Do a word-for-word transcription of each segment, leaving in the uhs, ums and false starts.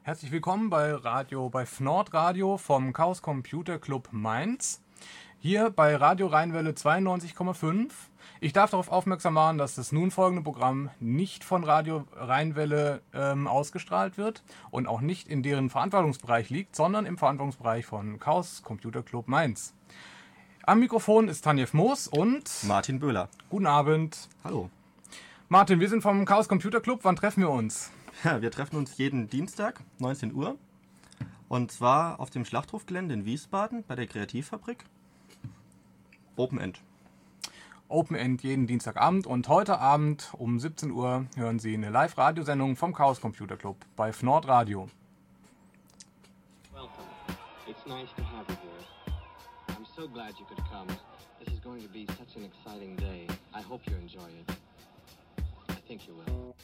Herzlich willkommen bei Radio, bei F N O R D Radio vom Chaos Computer Club Mainz. Hier bei Radio Rheinwelle zweiundneunzig Komma fünf. Ich darf darauf aufmerksam machen, dass das nun folgende Programm nicht von Radio Rheinwelle ähm, ausgestrahlt wird und auch nicht in deren Verantwortungsbereich liegt, sondern im Verantwortungsbereich von Chaos Computer Club Mainz. Am Mikrofon ist Tanjev Moos und Martin Böhler. Guten Abend. Hallo. Martin, wir sind vom Chaos Computer Club. Wann treffen wir uns? Ja, wir treffen uns jeden Dienstag, neunzehn Uhr. Und zwar auf dem Schlachthofgelände in Wiesbaden bei der Kreativfabrik. Open End. Open End jeden Dienstagabend. Und heute Abend um siebzehn Uhr hören Sie eine Live-Radiosendung vom Chaos Computer Club bei F N O R D Radio. Welcome. It's nice to have you here. I'm so glad you could come. This is going to be such an exciting day. I hope you enjoy it. I think you will.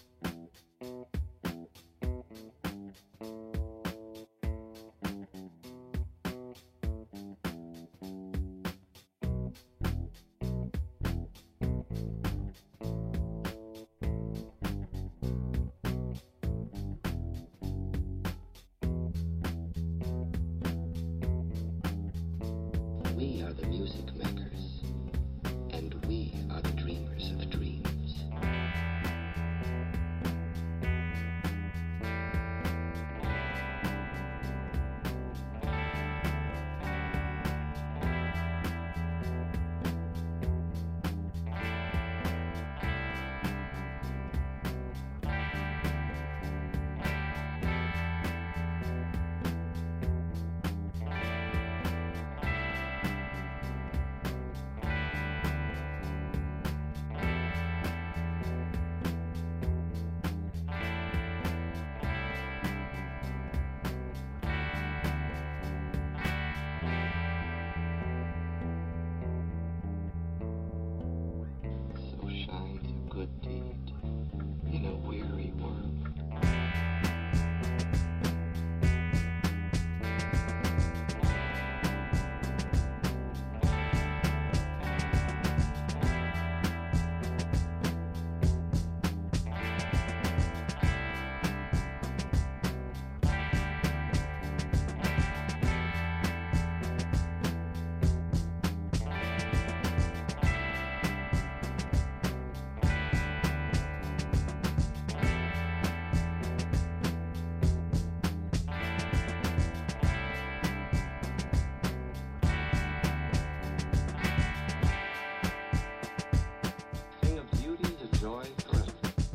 We are the music makers, and we are the dreamers of dreams. So shines a good deed in a weary world. Sing of beauty to joy forever.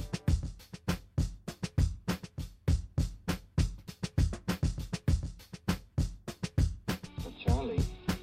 But Charlie,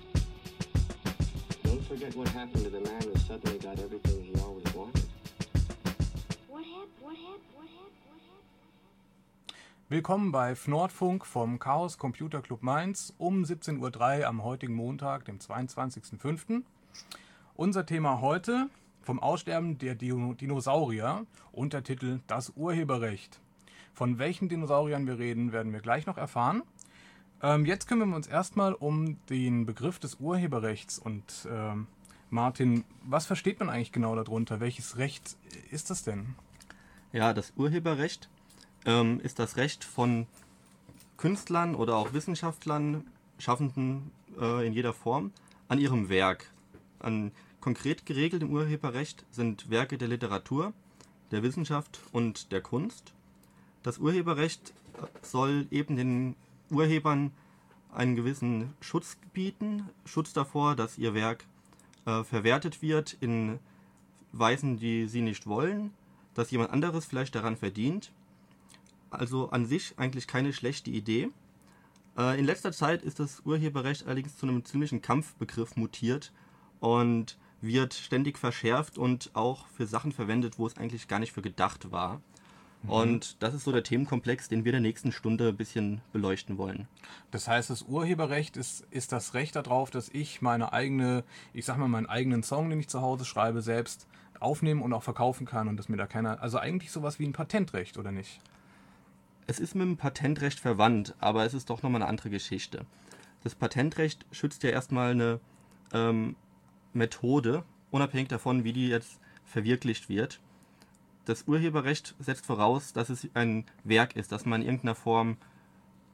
don't forget what happened to the man who suddenly got everything he always wanted. What happened? What happened? What happened? What happened? Willkommen bei F N O R D Funk vom Chaos Computer Club Mainz um siebzehn Uhr drei am heutigen Montag, dem zweiundzwanzigsten fünften Unser Thema heute: vom Aussterben der Dino- Dinosaurier, Untertitel Das Urheberrecht. Von welchen Dinosauriern wir reden, werden wir gleich noch erfahren. Ähm, jetzt kümmern wir uns erstmal um den Begriff des Urheberrechts. Und ähm, Martin, was versteht man eigentlich genau darunter? Welches Recht ist das denn? Ja, das Urheberrecht ähm, ist das Recht von Künstlern oder auch Wissenschaftlern, Schaffenden äh, in jeder Form, an ihrem Werk. An konkret geregelt im Urheberrecht sind Werke der Literatur, der Wissenschaft und der Kunst. Das Urheberrecht soll eben den Urhebern einen gewissen Schutz bieten, Schutz davor, dass ihr Werk äh, verwertet wird in Weisen, die sie nicht wollen, dass jemand anderes vielleicht daran verdient. Also an sich eigentlich keine schlechte Idee. Äh, in letzter Zeit ist das Urheberrecht allerdings zu einem ziemlichen Kampfbegriff mutiert und wird ständig verschärft und auch für Sachen verwendet, wo es eigentlich gar nicht für gedacht war. Mhm. Und das ist so der Themenkomplex, den wir in der nächsten Stunde ein bisschen beleuchten wollen. Das heißt, das Urheberrecht ist, ist das Recht darauf, dass ich meine eigene, ich sag mal, meinen eigenen Song, den ich zu Hause schreibe, selbst aufnehmen und auch verkaufen kann und dass mir da keiner, also eigentlich sowas wie ein Patentrecht, oder nicht? Es ist mit dem Patentrecht verwandt, aber es ist doch nochmal eine andere Geschichte. Das Patentrecht schützt ja erstmal eine ähm, Methode, unabhängig davon, wie die jetzt verwirklicht wird. Das Urheberrecht setzt voraus, dass es ein Werk ist, das man in irgendeiner Form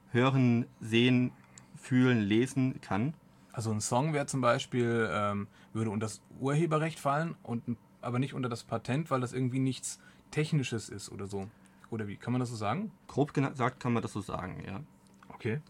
hören, sehen, fühlen, lesen kann. Also ein Song wäre zum Beispiel, ähm, würde unter das Urheberrecht fallen, und, aber nicht unter das Patent, weil das irgendwie nichts Technisches ist oder so. Oder wie? Kann man das so sagen? Grob gesagt kann man das so sagen, ja. Okay.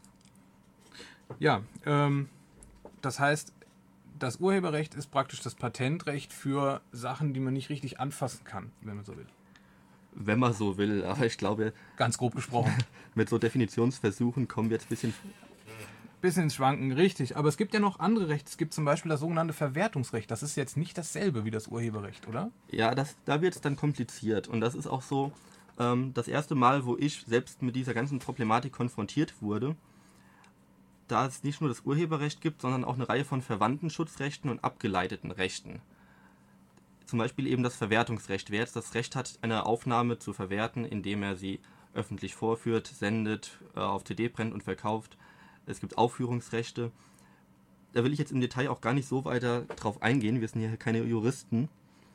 Ja, ähm, das heißt, das Urheberrecht ist praktisch das Patentrecht für Sachen, die man nicht richtig anfassen kann, wenn man so will. Wenn man so will, aber ich glaube, Ganz grob gesprochen. mit so Definitionsversuchen kommen wir jetzt ein bisschen... Bisschen ins Schwanken, richtig. Aber es gibt ja noch andere Rechte. Es gibt zum Beispiel das sogenannte Verwertungsrecht. Das ist jetzt nicht dasselbe wie das Urheberrecht, oder? Ja, das, da wird es dann kompliziert. Und das ist auch so ähm, das erste Mal, wo ich selbst mit dieser ganzen Problematik konfrontiert wurde, da es nicht nur das Urheberrecht gibt, sondern auch eine Reihe von Verwandtenschutzrechten und abgeleiteten Rechten. Zum Beispiel eben das Verwertungsrecht. Wer jetzt das Recht hat, eine Aufnahme zu verwerten, indem er sie öffentlich vorführt, sendet, äh, auf C D brennt und verkauft. Es gibt Aufführungsrechte. Da will ich jetzt im Detail auch gar nicht so weiter drauf eingehen. Wir sind hier keine Juristen.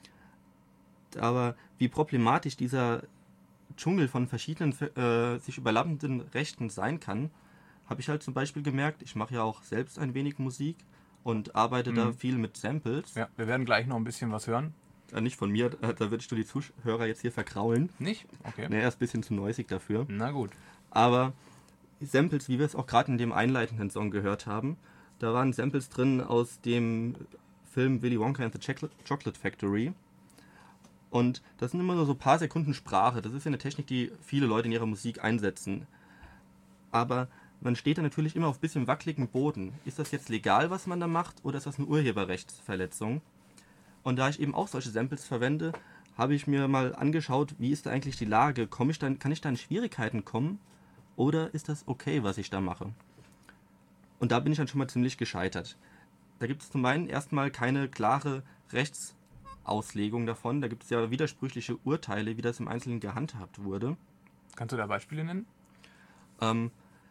Aber wie problematisch dieser Dschungel von verschiedenen äh, sich überlappenden Rechten sein kann, habe ich halt zum Beispiel gemerkt. Ich mache ja auch selbst ein wenig Musik und arbeite Mhm. da viel mit Samples. Ja, wir werden gleich noch ein bisschen was hören. Äh, nicht von mir, äh, da würde ich nur die Zuhörer jetzt hier verkraulen. Nicht? Okay. Nee, er ist ein bisschen zu noisig dafür. Na gut. Aber Samples, wie wir es auch gerade in dem einleitenden Song gehört haben, da waren Samples drin aus dem Film Willy Wonka and the Chocolate Chocolate Factory. Und das sind immer nur so ein paar Sekunden Sprache. Das ist ja eine Technik, die viele Leute in ihrer Musik einsetzen. Aber man steht da natürlich immer auf ein bisschen wackeligem Boden. Ist das jetzt legal, was man da macht, oder ist das eine Urheberrechtsverletzung? Und da ich eben auch solche Samples verwende, habe ich mir mal angeschaut, wie ist da eigentlich die Lage? Komm ich dann, kann ich da in Schwierigkeiten kommen? Oder ist das okay, was ich da mache? Und da bin ich dann schon mal ziemlich gescheitert. Da gibt es zum einen erstmal keine klare Rechtsauslegung davon. Da gibt es ja widersprüchliche Urteile, wie das im Einzelnen gehandhabt wurde. Kannst du da Beispiele nennen? Ähm,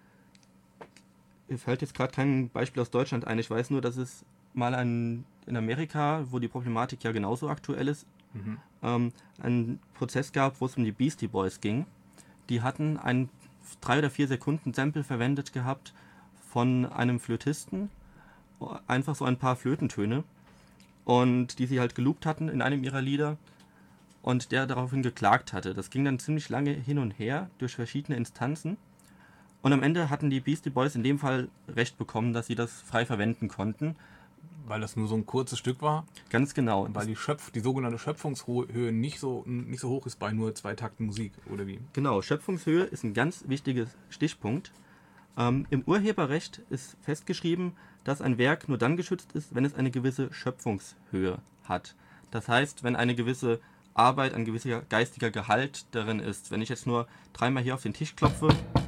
mir fällt jetzt gerade kein Beispiel aus Deutschland ein. Ich weiß nur, dass es mal ein, in Amerika, wo die Problematik ja genauso aktuell ist, Mhm. ähm, einen Prozess gab, wo es um die Beastie Boys ging. Die hatten ein drei oder vier Sekunden Sample verwendet gehabt von einem Flötisten, einfach so ein paar Flötentöne, und die sie halt geloopt hatten in einem ihrer Lieder, und der daraufhin geklagt hatte. Das ging dann ziemlich lange hin und her durch verschiedene Instanzen, und am Ende hatten die Beastie Boys in dem Fall Recht bekommen, dass sie das frei verwenden konnten. Weil das nur so ein kurzes Stück war, Ganz genau. weil die, Schöpf die sogenannte Schöpfungshöhe nicht so, nicht so hoch ist bei nur zwei Takten Musik, oder wie? Genau, Schöpfungshöhe ist ein ganz wichtiger Stichpunkt. Ähm, Im Urheberrecht ist festgeschrieben, dass ein Werk nur dann geschützt ist, wenn es eine gewisse Schöpfungshöhe hat. Das heißt, wenn eine gewisse Arbeit, ein gewisser geistiger Gehalt darin ist. Wenn ich jetzt nur dreimal hier auf den Tisch klopfe,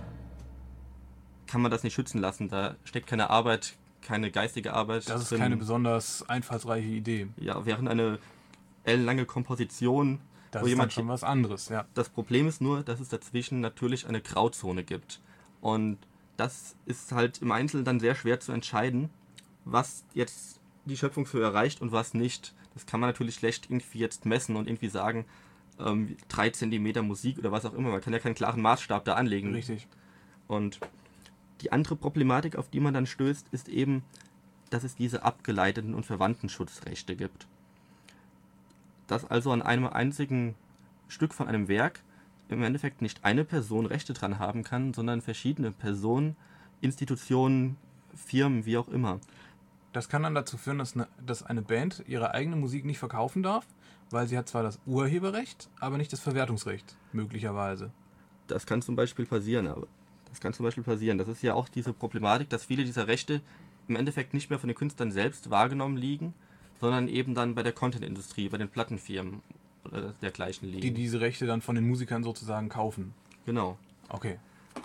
kann man das nicht schützen lassen. Da steckt keine Arbeit, keine geistige Arbeit Das ist drin. keine besonders einfallsreiche Idee. Ja, während eine ellenlange Komposition, Das wo ist dann jemand schon was anderes, ja. Das Problem ist nur, dass es dazwischen natürlich eine Grauzone gibt. Und das ist halt im Einzelnen dann sehr schwer zu entscheiden, was jetzt die Schöpfungshöhe erreicht und was nicht. Das kann man natürlich schlecht irgendwie jetzt messen und irgendwie sagen, ähm, drei Zentimeter Musik oder was auch immer. Man kann ja keinen klaren Maßstab da anlegen. Richtig. Und die andere Problematik, auf die man dann stößt, ist eben, dass es diese abgeleiteten und Verwandtenschutzrechte gibt. Dass also an einem einzigen Stück von einem Werk im Endeffekt nicht eine Person Rechte dran haben kann, sondern verschiedene Personen, Institutionen, Firmen, wie auch immer. Das kann dann dazu führen, dass eine, dass eine Band ihre eigene Musik nicht verkaufen darf, weil sie hat zwar das Urheberrecht, aber nicht das Verwertungsrecht, möglicherweise. Das kann zum Beispiel passieren, aber das kann zum Beispiel passieren. Das ist ja auch diese Problematik, dass viele dieser Rechte im Endeffekt nicht mehr von den Künstlern selbst wahrgenommen liegen, sondern eben dann bei der Content-Industrie, bei den Plattenfirmen oder dergleichen liegen. Die diese Rechte dann von den Musikern sozusagen kaufen. Genau. Okay.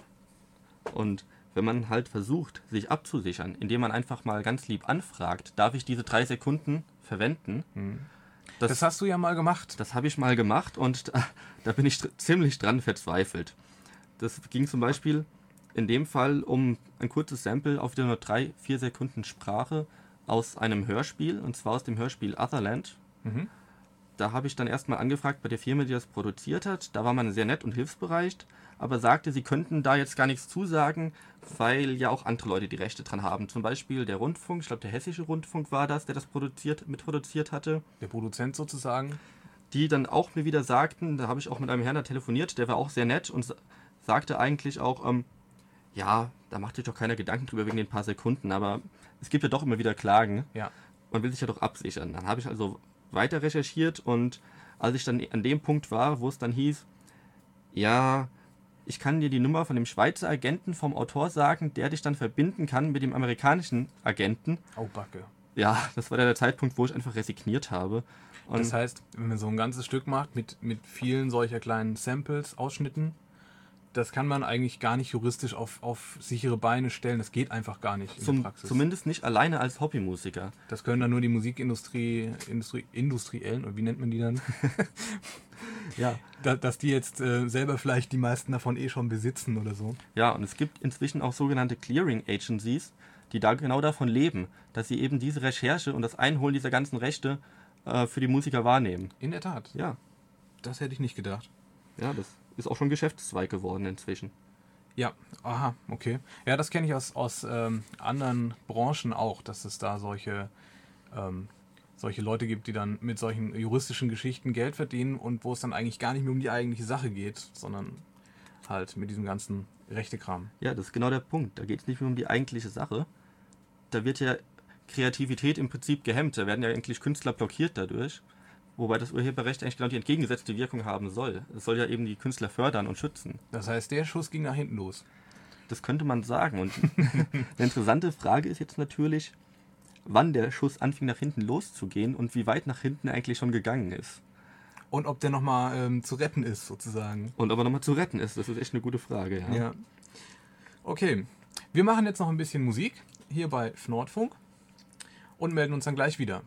Und wenn man halt versucht, sich abzusichern, indem man einfach mal ganz lieb anfragt, darf ich diese drei Sekunden verwenden? Hm. Das, Das hast du ja mal gemacht. das habe ich mal gemacht und da, da bin ich dr- ziemlich dran verzweifelt. Das ging zum Beispiel in dem Fall um ein kurzes Sample auf der nur drei, vier Sekunden Sprache aus einem Hörspiel, und zwar aus dem Hörspiel Otherland. Mhm. da habe ich dann erstmal angefragt bei der Firma, die das produziert hat. Da war man sehr nett und hilfsbereit, aber sagte, sie könnten da jetzt gar nichts zusagen, weil ja auch andere Leute die Rechte dran haben. Zum Beispiel der Rundfunk, ich glaube der Hessische Rundfunk war das, der das produziert, mitproduziert hatte. Der Produzent sozusagen. Die dann auch mir wieder sagten, da habe ich auch mit einem Herrn da telefoniert, der war auch sehr nett und sagte eigentlich auch, ähm, ja, da macht sich doch keiner Gedanken drüber wegen den paar Sekunden, aber es gibt ja doch immer wieder Klagen. Ja. Man will sich ja doch absichern. Dann habe ich also weiter recherchiert und als ich dann an dem Punkt war, wo es dann hieß, ja, ich kann dir die Nummer von dem Schweizer Agenten vom Autor sagen, der dich dann verbinden kann mit dem amerikanischen Agenten. Oh, Backe. Ja, das war dann der Zeitpunkt, wo ich einfach resigniert habe. Und Das heißt, wenn man so ein ganzes Stück macht mit, mit vielen solcher kleinen Samples, Ausschnitten, das kann man eigentlich gar nicht juristisch auf, auf sichere Beine stellen. Das geht einfach gar nicht in zum, der Praxis. zumindest nicht alleine als Hobbymusiker. Das können dann nur die Musikindustrie, Industrie, Industriellen, oder wie nennt man die dann? Ja. Da, dass die jetzt äh, selber vielleicht die meisten davon eh schon besitzen oder so. Ja, und es gibt inzwischen auch sogenannte Clearing Agencies, die da genau davon leben, dass sie eben diese Recherche und das Einholen dieser ganzen Rechte äh, für die Musiker wahrnehmen. In der Tat. Ja, Das hätte ich nicht gedacht. ja, das ist auch schon Geschäftszweig geworden inzwischen. Ja, aha, okay. Ja, das kenne ich aus, aus ähm, anderen Branchen auch, dass es da solche, ähm, solche Leute gibt, die dann mit solchen juristischen Geschichten Geld verdienen und wo es dann eigentlich gar nicht mehr um die eigentliche Sache geht, sondern halt mit diesem ganzen Rechtekram. Ja, das ist genau der Punkt. Da geht es nicht mehr um die eigentliche Sache. Da wird ja Kreativität im Prinzip gehemmt. Da werden ja eigentlich Künstler blockiert dadurch. Wobei das Urheberrecht eigentlich genau die entgegengesetzte Wirkung haben soll. Es soll ja eben die Künstler fördern und schützen. Das heißt, der Schuss ging nach hinten los. Das könnte man sagen. Und eine interessante Frage ist jetzt natürlich, wann der Schuss anfing nach hinten loszugehen und wie weit nach hinten er eigentlich schon gegangen ist. Und ob der nochmal ähm, zu retten ist, sozusagen. Und ob er nochmal zu retten ist, das ist echt eine gute Frage. Ja. Ja. Okay, wir machen jetzt noch ein bisschen Musik hier bei Nordfunk und melden uns dann gleich wieder.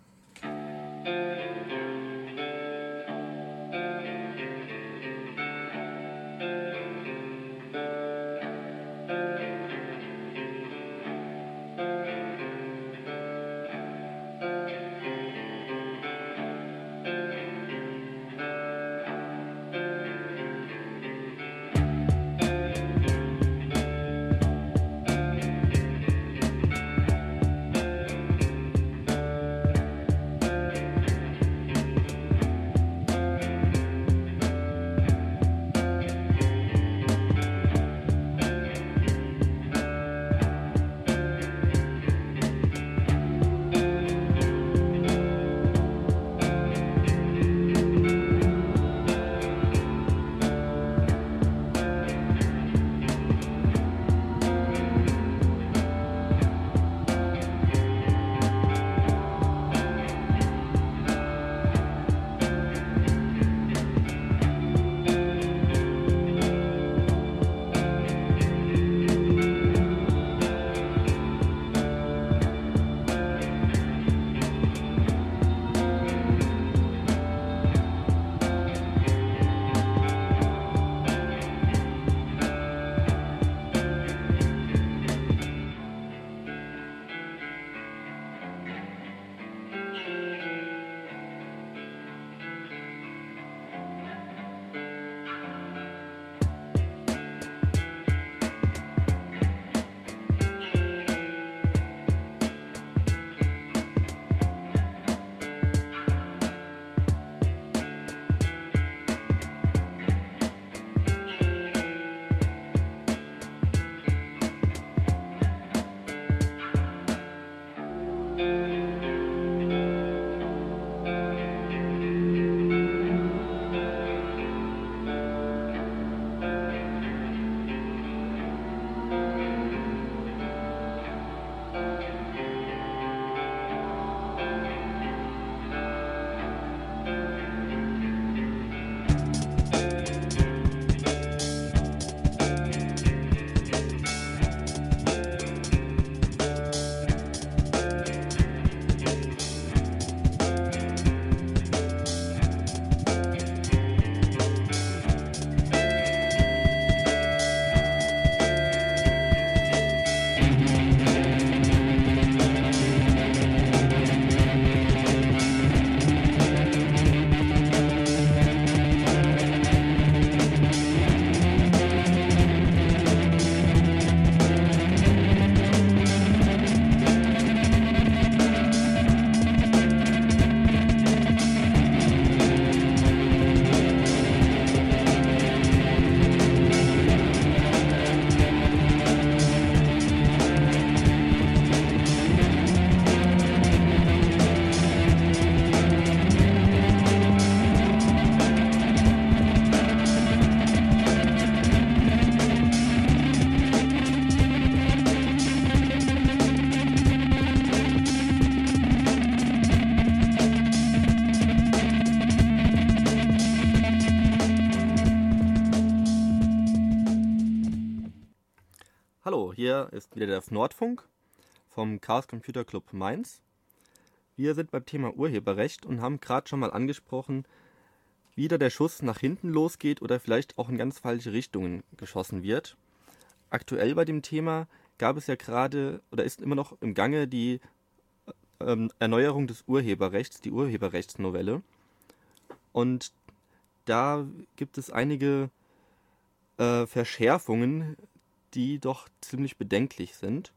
Hallo, hier ist wieder der Nordfunk vom Chaos Computer Club Mainz. Wir sind beim Thema Urheberrecht und haben gerade schon mal angesprochen, wie da der Schuss nach hinten losgeht oder vielleicht auch in ganz falsche Richtungen geschossen wird. Aktuell bei dem Thema gab es ja gerade oder ist immer noch im Gange die ähm, Erneuerung des Urheberrechts, die Urheberrechtsnovelle. Und da gibt es einige äh, Verschärfungen, die doch ziemlich bedenklich sind.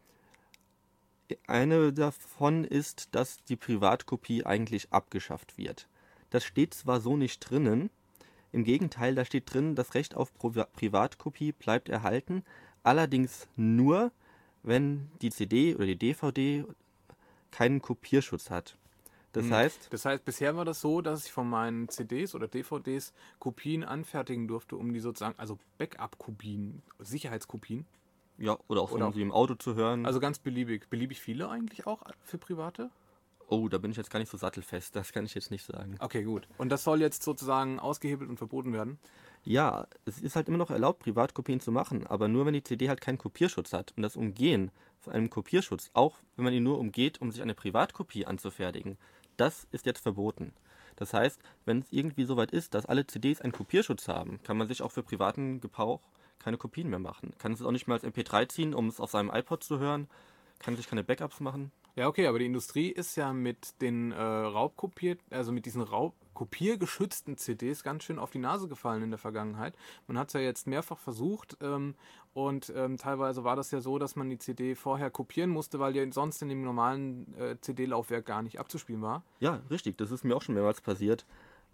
Eine davon ist, dass die Privatkopie eigentlich abgeschafft wird. Das steht zwar so nicht drinnen, im Gegenteil, da steht drin, das Recht auf Pri- Privatkopie bleibt erhalten, allerdings nur, wenn die C D oder die D V D keinen Kopierschutz hat. Das Hm. heißt, Das heißt, bisher war das so, dass ich von meinen C Ds oder D V Ds Kopien anfertigen durfte, um die sozusagen, also Backup-Kopien, Sicherheitskopien. ja, oder auch so, Oder um auch- sie im Auto zu hören. Also ganz beliebig. Beliebig viele eigentlich auch für Private? Oh, da bin ich jetzt gar nicht so sattelfest, das kann ich jetzt nicht sagen. Okay, gut. Und das soll jetzt sozusagen ausgehebelt und verboten werden? Ja, es ist halt immer noch erlaubt, Privatkopien zu machen, aber nur wenn die C D halt keinen Kopierschutz hat. Und das Umgehen von einem Kopierschutz, auch wenn man ihn nur umgeht, um sich eine Privatkopie anzufertigen, das ist jetzt verboten. Das heißt, wenn es irgendwie soweit ist, dass alle C Ds einen Kopierschutz haben, kann man sich auch für privaten Gebrauch keine Kopien mehr machen. Kann es auch nicht mal als M P drei ziehen, um es auf seinem iPod zu hören, kann sich keine Backups machen. Ja, okay, aber die Industrie ist ja mit den äh, Raubkopiert, also mit diesen Raub kopiergeschützten C Ds ganz schön auf die Nase gefallen in der Vergangenheit. Man hat es ja jetzt mehrfach versucht ähm, und ähm, teilweise war das ja so, dass man die C D vorher kopieren musste, weil die sonst in dem normalen äh, C D-Laufwerk gar nicht abzuspielen war. Ja, richtig, das ist mir auch schon mehrmals passiert.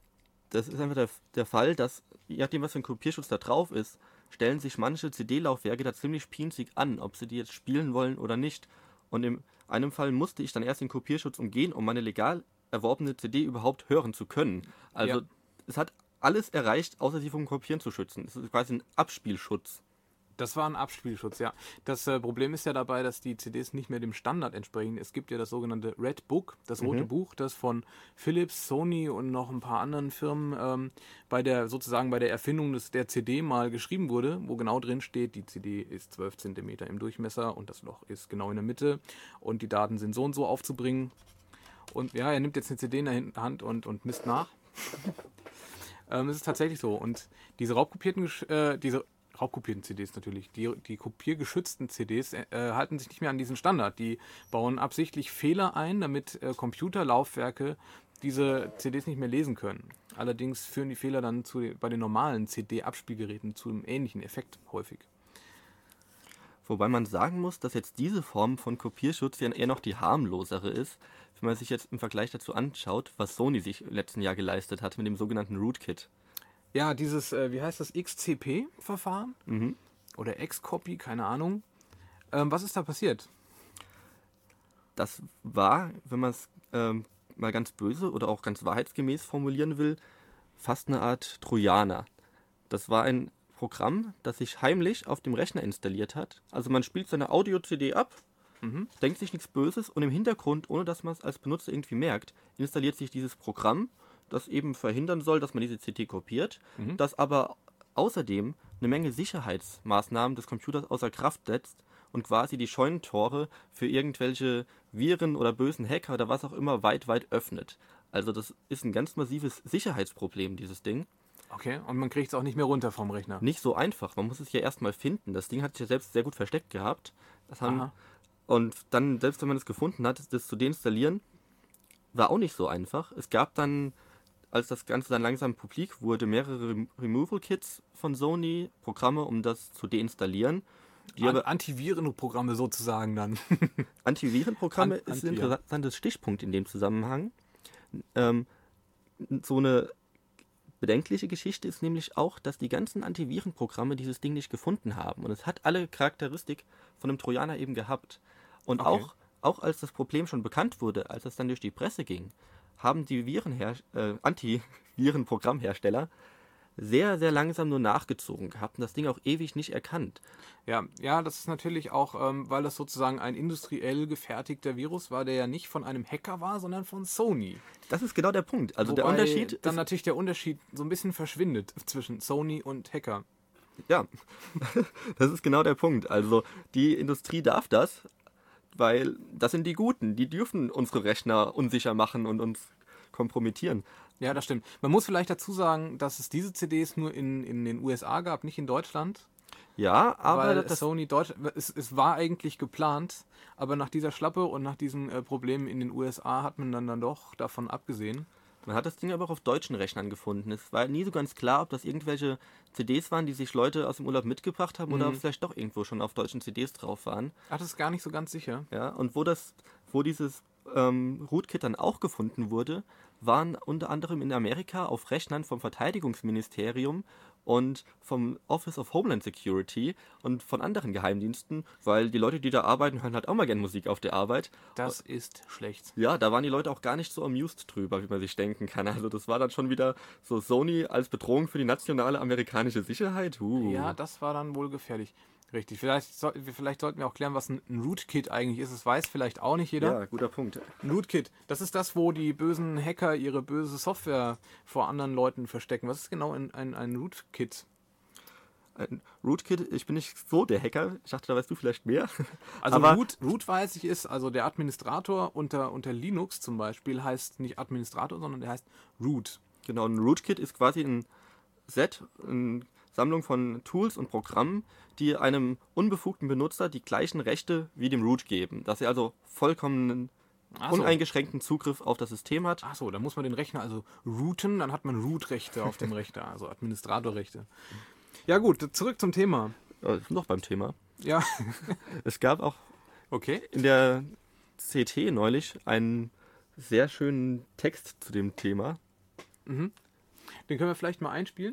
Das ist einfach der, der Fall, dass, je nachdem, was für ein Kopierschutz da drauf ist, stellen sich manche C D-Laufwerke da ziemlich pinzig an, ob sie die jetzt spielen wollen oder nicht. Und in einem Fall musste ich dann erst den Kopierschutz umgehen, um meine legal erworbene C D überhaupt hören zu können. Also Ja. es hat alles erreicht, außer sie vom Kopieren zu schützen. Es ist quasi ein Abspielschutz. Das war ein Abspielschutz, ja. Das äh, Problem ist ja dabei, dass die C Ds nicht mehr dem Standard entsprechen. Es gibt ja das sogenannte Red Book, das rote Mhm. Buch, das von Philips, Sony und noch ein paar anderen Firmen ähm, bei der sozusagen bei der Erfindung des, der C D mal geschrieben wurde, wo genau drin steht, die C D ist zwölf Zentimeter im Durchmesser und das Loch ist genau in der Mitte und die Daten sind so und so aufzubringen. Und ja, er nimmt jetzt eine C D in der Hin- Hand und, und misst nach. ähm, es ist tatsächlich so. Und diese raubkopierten, Gesch- äh, diese raubkopierten C Ds natürlich, die, die kopiergeschützten C Ds äh, halten sich nicht mehr an diesen Standard. Die bauen absichtlich Fehler ein, damit äh, Computerlaufwerke diese C Ds nicht mehr lesen können. Allerdings führen die Fehler dann zu, bei den normalen C D-Abspielgeräten zu einem ähnlichen Effekt häufig. Wobei man sagen muss, dass jetzt diese Form von Kopierschutz ja eher noch die harmlosere ist, wenn man sich jetzt im Vergleich dazu anschaut, was Sony sich im letzten Jahr geleistet hat mit dem sogenannten Rootkit. Ja, dieses, äh, wie heißt das, X C P-Verfahren? Mhm. Oder Xcopy, keine Ahnung. Ähm, was ist da passiert? Das war, wenn man es ähm, mal ganz böse oder auch ganz wahrheitsgemäß formulieren will, fast eine Art Trojaner. Das war ein Programm, das sich heimlich auf dem Rechner installiert hat. Also man spielt seine Audio-C D ab, Mhm. denkt sich nichts Böses und im Hintergrund, ohne dass man es als Benutzer irgendwie merkt, installiert sich dieses Programm, das eben verhindern soll, dass man diese C D kopiert, Mhm. das aber außerdem eine Menge Sicherheitsmaßnahmen des Computers außer Kraft setzt und quasi die Scheunentore für irgendwelche Viren oder bösen Hacker oder was auch immer weit, weit öffnet. Also das ist ein ganz massives Sicherheitsproblem, dieses Ding. Okay, und man kriegt es auch nicht mehr runter vom Rechner. Nicht so einfach, man muss es ja erstmal finden. Das Ding hat sich ja selbst sehr gut versteckt gehabt. Das haben, Aha. und dann, selbst wenn man es gefunden hat, das zu deinstallieren, war auch nicht so einfach. Es gab dann, als das Ganze dann langsam publik wurde, mehrere Rem- Removal-Kits von Sony, Programme, um das zu deinstallieren. Die An aber Antivirenprogramme sozusagen dann. Antivirenprogramme An- ist ein Anti, ja. interessantes Stichpunkt in dem Zusammenhang. Ähm, so eine bedenkliche Geschichte ist nämlich auch, dass die ganzen Antivirenprogramme dieses Ding nicht gefunden haben. Und es hat alle Charakteristik von einem Trojaner eben gehabt. Und Okay. auch, auch als das Problem schon bekannt wurde, als es dann durch die Presse ging, haben die Virenher äh, Antivirenprogrammhersteller sehr, sehr langsam nur nachgezogen gehabt und das Ding auch ewig nicht erkannt. Ja, ja, das ist natürlich auch, ähm, weil das sozusagen ein industriell gefertigter Virus war, der ja nicht von einem Hacker war, sondern von Sony. Das ist genau der Punkt. Also der Wobei Unterschied dann ist, natürlich der Unterschied so ein bisschen verschwindet zwischen Sony und Hacker. Ja, das ist genau der Punkt. Also die Industrie darf das, weil das sind die Guten. Die dürfen unsere Rechner unsicher machen und uns kompromittieren. Ja, das stimmt. Man muss vielleicht dazu sagen, dass es diese C Ds nur in, in den U S A gab, nicht in Deutschland. Ja, aber weil das Sony Deutsch, es, es war eigentlich geplant, aber nach dieser Schlappe und nach diesen äh, Problemen in den U S A hat man dann, dann doch davon abgesehen. Man hat das Ding aber auch auf deutschen Rechnern gefunden. Es war nie so ganz klar, ob das irgendwelche C Ds waren, die sich Leute aus dem Urlaub mitgebracht haben, mhm. oder ob vielleicht doch irgendwo schon auf deutschen C Ds drauf waren. Ach, das ist gar nicht so ganz sicher. Ja, und wo das, wo dieses ähm, Rootkit dann auch gefunden wurde, waren unter anderem in Amerika auf Rechnern vom Verteidigungsministerium und vom Office of Homeland Security und von anderen Geheimdiensten, weil die Leute, die da arbeiten, hören halt auch mal gerne Musik auf der Arbeit. Das ist schlecht. Ja, da waren die Leute auch gar nicht so amused drüber, wie man sich denken kann. Also das war dann schon wieder so Sony als Bedrohung für die nationale amerikanische Sicherheit. Uh. Ja, das war dann wohl gefährlich. Richtig. Vielleicht, so, vielleicht sollten wir auch klären, was ein, ein Rootkit eigentlich ist. Das weiß vielleicht auch nicht jeder. Ja, guter Punkt. Ein Rootkit, das ist das, wo die bösen Hacker ihre böse Software vor anderen Leuten verstecken. Was ist genau ein, ein, ein Rootkit? Ein Rootkit, ich bin nicht so der Hacker. Ich dachte, da weißt du vielleicht mehr. Also Aber Root, Root weiß ich ist, also der Administrator unter, unter Linux zum Beispiel heißt nicht Administrator, sondern der heißt Root. Genau, ein Rootkit ist quasi ein Set, ein Sammlung von Tools und Programmen, die einem unbefugten Benutzer die gleichen Rechte wie dem Root geben. Dass er also vollkommenen, Ach so. uneingeschränkten Zugriff auf das System hat. Achso, da muss man den Rechner also rooten, dann hat man Root-Rechte auf dem Rechner, also Administratorrechte. Ja gut, zurück zum Thema. Ja, noch beim Thema. Ja. Es gab auch okay. in der C T neulich einen sehr schönen Text zu dem Thema. Mhm. Den können wir vielleicht mal einspielen.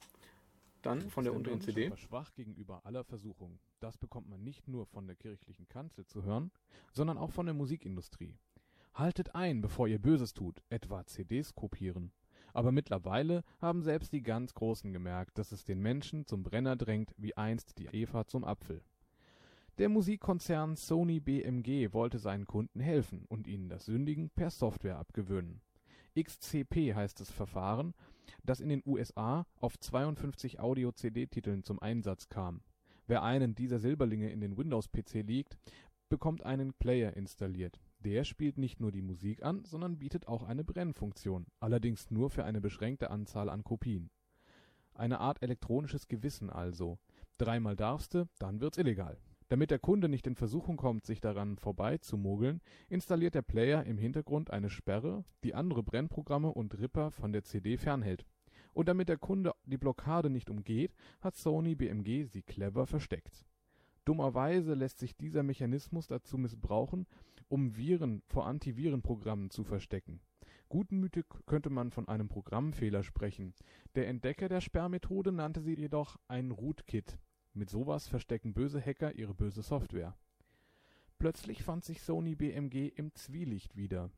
Dann von der unteren C D. Schwach gegenüber aller Versuchung. Das bekommt man nicht nur von der kirchlichen Kanzel zu hören, sondern auch von der Musikindustrie. Haltet ein, bevor ihr Böses tut, etwa C Ds kopieren. Aber mittlerweile haben selbst die ganz Großen gemerkt, dass es den Menschen zum Brenner drängt, wie einst die Eva zum Apfel. Der Musikkonzern Sony B M G wollte seinen Kunden helfen und ihnen das Sündigen per Software abgewöhnen. X C P heißt das Verfahren, das in den U S A auf zweiundfünfzig Audio-C D-Titeln zum Einsatz kam. Wer einen dieser Silberlinge in den Windows-P C legt, bekommt einen Player installiert. Der spielt nicht nur die Musik an, sondern bietet auch eine Brennfunktion, allerdings nur für eine beschränkte Anzahl an Kopien. Eine Art elektronisches Gewissen also. Dreimal darfste, dann wird's illegal. Damit der Kunde nicht in Versuchung kommt, sich daran vorbei zu mogeln, installiert der Player im Hintergrund eine Sperre, die andere Brennprogramme und Ripper von der C D fernhält. Und damit der Kunde die Blockade nicht umgeht, hat Sony B M G sie clever versteckt. Dummerweise lässt sich dieser Mechanismus dazu missbrauchen, um Viren vor Antivirenprogrammen zu verstecken. Gutmütig könnte man von einem Programmfehler sprechen. Der Entdecker der Sperrmethode nannte sie jedoch ein Rootkit. Mit sowas verstecken böse Hacker ihre böse Software. Plötzlich fand sich Sony B M G im Zwielicht wieder.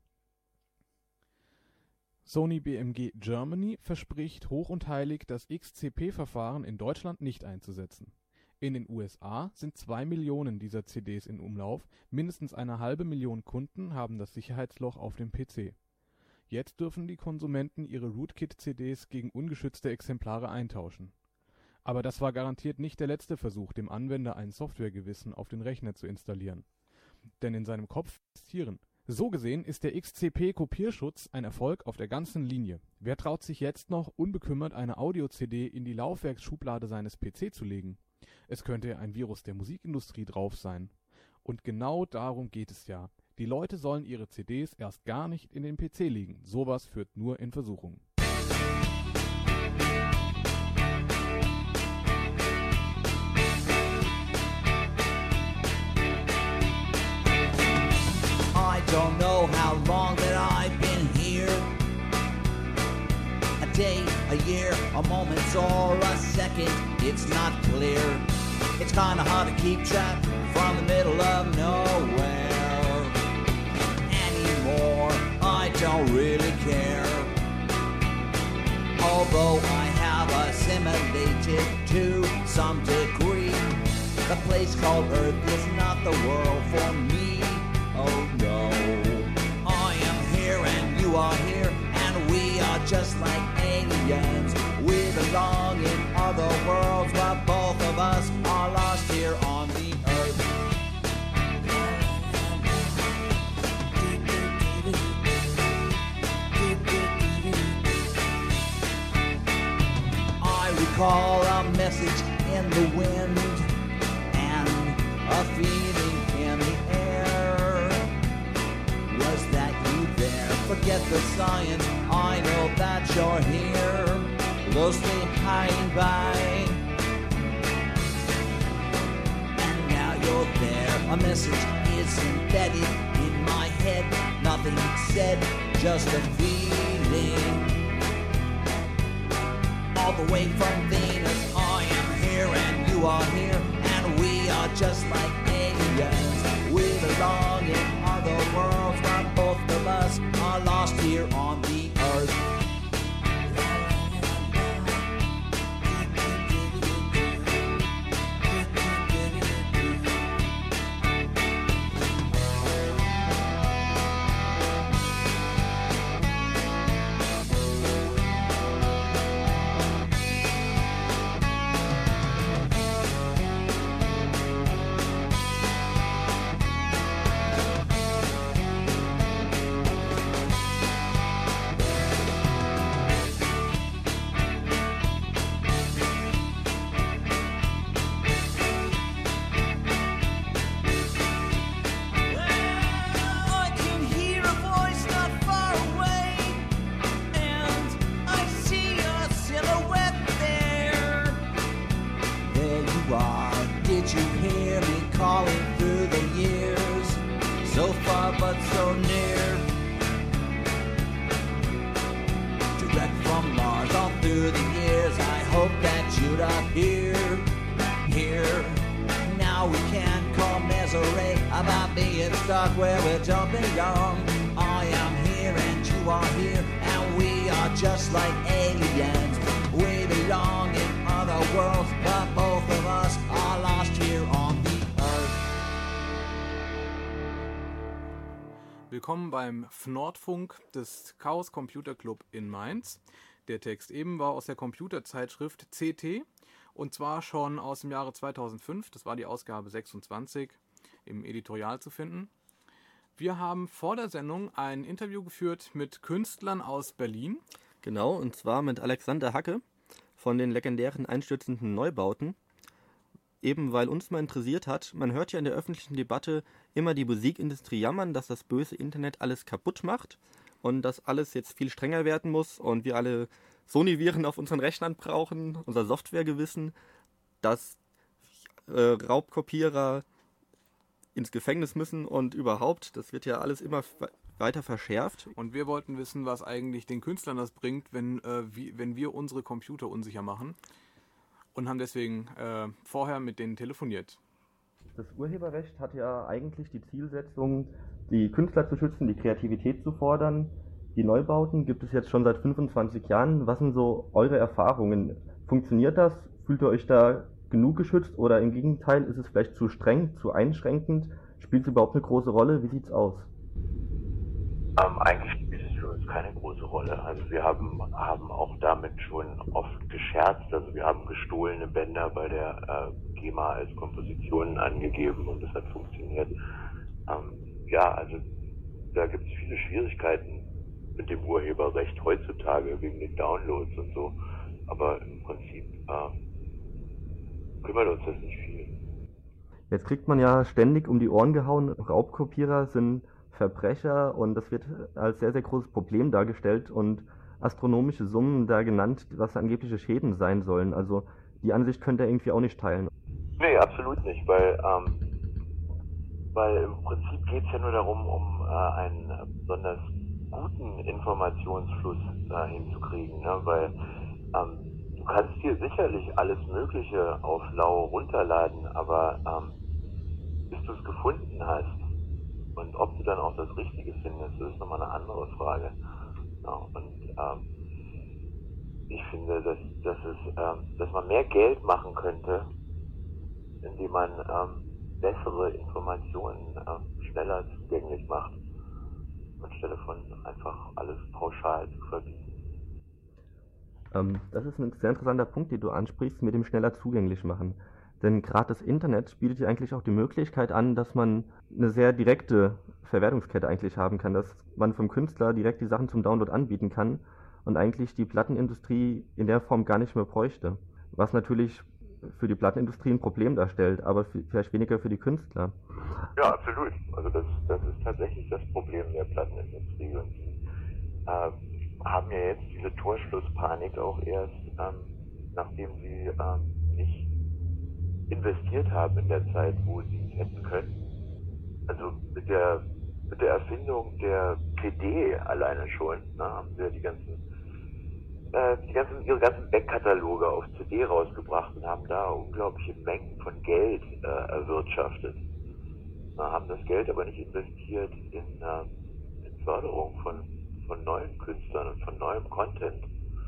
Sony B M G Germany verspricht hoch und heilig, das X C P-Verfahren in Deutschland nicht einzusetzen. In den U S A sind zwei Millionen dieser C Ds in Umlauf, mindestens eine halbe Million Kunden haben das Sicherheitsloch auf dem P C. Jetzt dürfen die Konsumenten ihre Rootkit-C Ds gegen ungeschützte Exemplare eintauschen. Aber das war garantiert nicht der letzte Versuch, dem Anwender ein Softwaregewissen auf den Rechner zu installieren. Denn in seinem Kopf existieren. So gesehen ist der X C P-Kopierschutz ein Erfolg auf der ganzen Linie. Wer traut sich jetzt noch, unbekümmert eine Audio-C D in die Laufwerksschublade seines P C zu legen? Es könnte ein Virus der Musikindustrie drauf sein. Und genau darum geht es ja. Die Leute sollen ihre C Ds erst gar nicht in den P C legen. Sowas führt nur in Versuchung. I don't know how long that I've been here. A day, a year, a moment, or a second, it's not clear. It's kinda hard to keep track from the middle of nowhere anymore. I don't really care. Although I have assimilated to some degree, the place called Earth is not the world for me. Oh no, I am here and you are here, and we are just like aliens. We belong in other worlds, but both lost here on the earth. I recall a message in the wind and a feeling in the air. Was that you there? Forget the science, I know that you're here, closely hiding by. And now you're there, a message is embedded in my head. Nothing said, just a feeling. All the way from Venus, I am here and you are here, and we are just like aliens. We belong in other worlds, but both of us are lost here on the earth. I can hear a voice not far away, and I see a silhouette there. There you are, did you hear me calling through the years? So far but so near. Direct from Mars all through the years, I hope that you'd appear here. Now we can't commiserate about being stuck where we don't belong. I am here and you are here, and we are just like aliens. We belong in other worlds, but both of us are lost here on the earth. Willkommen beim Fnordfunk des Chaos Computer Club in Mainz. Der Text eben war aus der Computerzeitschrift C T und zwar schon aus dem Jahre zweitausendfünf. Das war die Ausgabe sechsundzwanzig im Editorial zu finden. Wir haben vor der Sendung ein Interview geführt mit Künstlern aus Berlin. Genau, und zwar mit Alexander Hacke von den legendären einstürzenden Neubauten. Eben weil uns mal interessiert hat, man hört ja in der öffentlichen Debatte immer die Musikindustrie jammern, dass das böse Internet alles kaputt macht und dass alles jetzt viel strenger werden muss und wir alle Sony-Viren auf unseren Rechnern brauchen, unser Softwaregewissen, dass äh, Raubkopierer ins Gefängnis müssen und überhaupt, das wird ja alles immer weiter verschärft. Und wir wollten wissen, was eigentlich den Künstlern das bringt, wenn, äh, wie, wenn wir unsere Computer unsicher machen. Und haben deswegen äh, vorher mit denen telefoniert. Das Urheberrecht hat ja eigentlich die Zielsetzung, die Künstler zu schützen, die Kreativität zu fordern. Die Neubauten gibt es jetzt schon seit fünfundzwanzig Jahren. Was sind so eure Erfahrungen? Funktioniert das? Fühlt ihr euch da genug geschützt oder im Gegenteil, ist es vielleicht zu streng, zu einschränkend? Spielt es überhaupt eine große Rolle? Wie sieht's aus? Ähm, eigentlich spielt es für uns keine große Rolle. Also wir haben, haben auch damit schon oft gescherzt. Also wir haben gestohlene Bänder bei der äh, GEMA als Kompositionen angegeben und das hat funktioniert. Ähm, ja, also da gibt es viele Schwierigkeiten mit dem Urheberrecht heutzutage wegen den Downloads und so. Aber im Prinzip äh, kümmert uns das nicht viel. Jetzt kriegt man ja ständig um die Ohren gehauen, Raubkopierer sind Verbrecher und das wird als sehr, sehr großes Problem dargestellt und astronomische Summen da genannt, was angebliche Schäden sein sollen. Also die Ansicht könnt ihr irgendwie auch nicht teilen. Nee, absolut nicht, weil, ähm, weil im Prinzip geht es ja nur darum, um äh, einen besonders guten Informationsfluss äh, hinzukriegen, ne? Weil ähm, du kannst dir sicherlich alles Mögliche auf lau runterladen, aber ähm, bis du es gefunden hast und ob du dann auch das Richtige findest, das ist nochmal eine andere Frage. Ja, und ähm, ich finde, dass, dass, es, ähm, dass man mehr Geld machen könnte, indem man ähm, bessere Informationen ähm, schneller zugänglich macht, anstelle von einfach alles pauschal zu verbieten. Ähm, das ist ein sehr interessanter Punkt, den du ansprichst, mit dem schneller zugänglich machen. Denn gerade das Internet bietet ja eigentlich auch die Möglichkeit an, dass man eine sehr direkte Verwertungskette eigentlich haben kann, dass man vom Künstler direkt die Sachen zum Download anbieten kann und eigentlich die Plattenindustrie in der Form gar nicht mehr bräuchte. Was natürlich für die Plattenindustrie ein Problem darstellt, aber vielleicht weniger für die Künstler. Ja, absolut. Also das, das ist tatsächlich das Problem der Plattenindustrie. Und die äh, haben ja jetzt diese Torschlusspanik auch erst, ähm, nachdem sie ähm, nicht investiert haben in der Zeit, wo sie hätten können. Also mit der mit der Erfindung der C D alleine schon, ne, haben sie ja die ganzen äh, die ganzen ihre ganzen Backkataloge auf C D rausgebracht und haben da unglaubliche Mengen von Geld äh, erwirtschaftet. Na, haben das Geld aber nicht investiert in, äh, in Förderung von von neuen Künstlern und von neuem Content,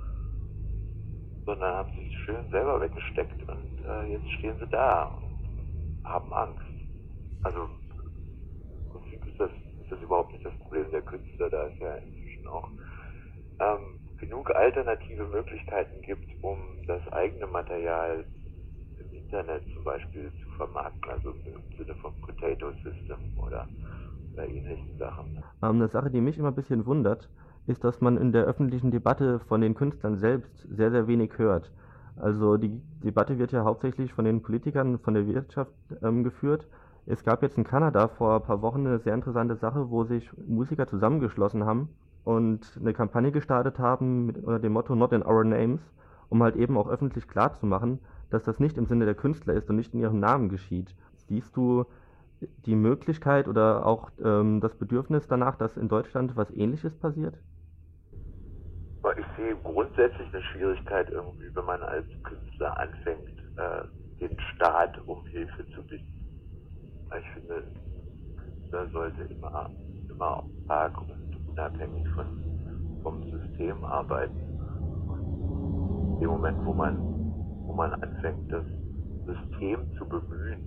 sondern haben sich schön selber weggesteckt und äh, jetzt stehen sie da und haben Angst. Also im Prinzip ist das, ist das überhaupt nicht das Problem der Künstler, da es ja inzwischen auch ähm, genug alternative Möglichkeiten gibt, um das eigene Material im Internet zum Beispiel zu vermarkten, also im Sinne von Potato System oder, oder ähnlichen Sachen. Ähm, eine Sache, die mich immer ein bisschen wundert, ist, dass man in der öffentlichen Debatte von den Künstlern selbst sehr, sehr wenig hört. Also die Debatte wird ja hauptsächlich von den Politikern, von der Wirtschaft ähm, geführt. Es gab jetzt in Kanada vor ein paar Wochen eine sehr interessante Sache, wo sich Musiker zusammengeschlossen haben und eine Kampagne gestartet haben mit unter dem Motto Not in Our Names, um halt eben auch öffentlich klarzumachen, dass das nicht im Sinne der Künstler ist und nicht in ihrem Namen geschieht. Siehst du die Möglichkeit oder auch ähm, das Bedürfnis danach, dass in Deutschland was Ähnliches passiert? Ich sehe grundsätzlich eine Schwierigkeit irgendwie, wenn man als Künstler anfängt, äh, den Staat um Hilfe zu bitten. Ich finde, ein Künstler sollte immer, immer stark und unabhängig von, vom System arbeiten. Und in dem Moment, wo man, wo man anfängt, das System zu bemühen,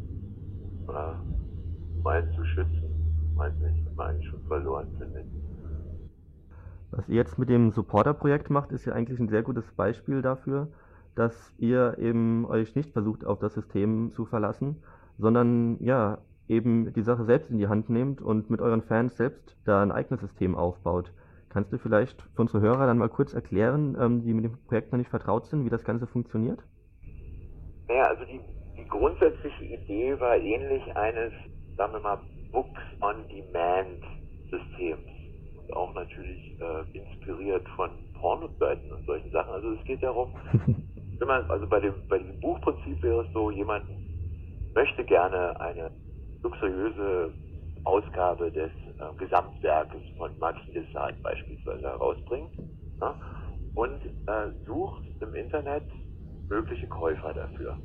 äh, mal zu schützen, weiß nicht, ist man eigentlich schon verloren, finde ich. Was ihr jetzt mit dem Supporter-Projekt macht, ist ja eigentlich ein sehr gutes Beispiel dafür, dass ihr eben euch nicht versucht, auf das System zu verlassen, sondern ja, eben die Sache selbst in die Hand nehmt und mit euren Fans selbst da ein eigenes System aufbaut. Kannst du vielleicht für unsere Hörer dann mal kurz erklären, ähm, die mit dem Projekt noch nicht vertraut sind, wie das Ganze funktioniert? Naja, also die, die grundsätzliche Idee war ähnlich eines, sagen wir mal, Books-on-Demand-Systems. Auch natürlich äh, inspiriert von Pornoseiten und solchen Sachen. Also es geht darum, wenn man, also bei dem bei diesem Buchprinzip wäre es so, jemand möchte gerne eine luxuriöse Ausgabe des äh, Gesamtwerkes von Marquis de Sade beispielsweise herausbringen, ne? Und äh, sucht im Internet mögliche Käufer dafür.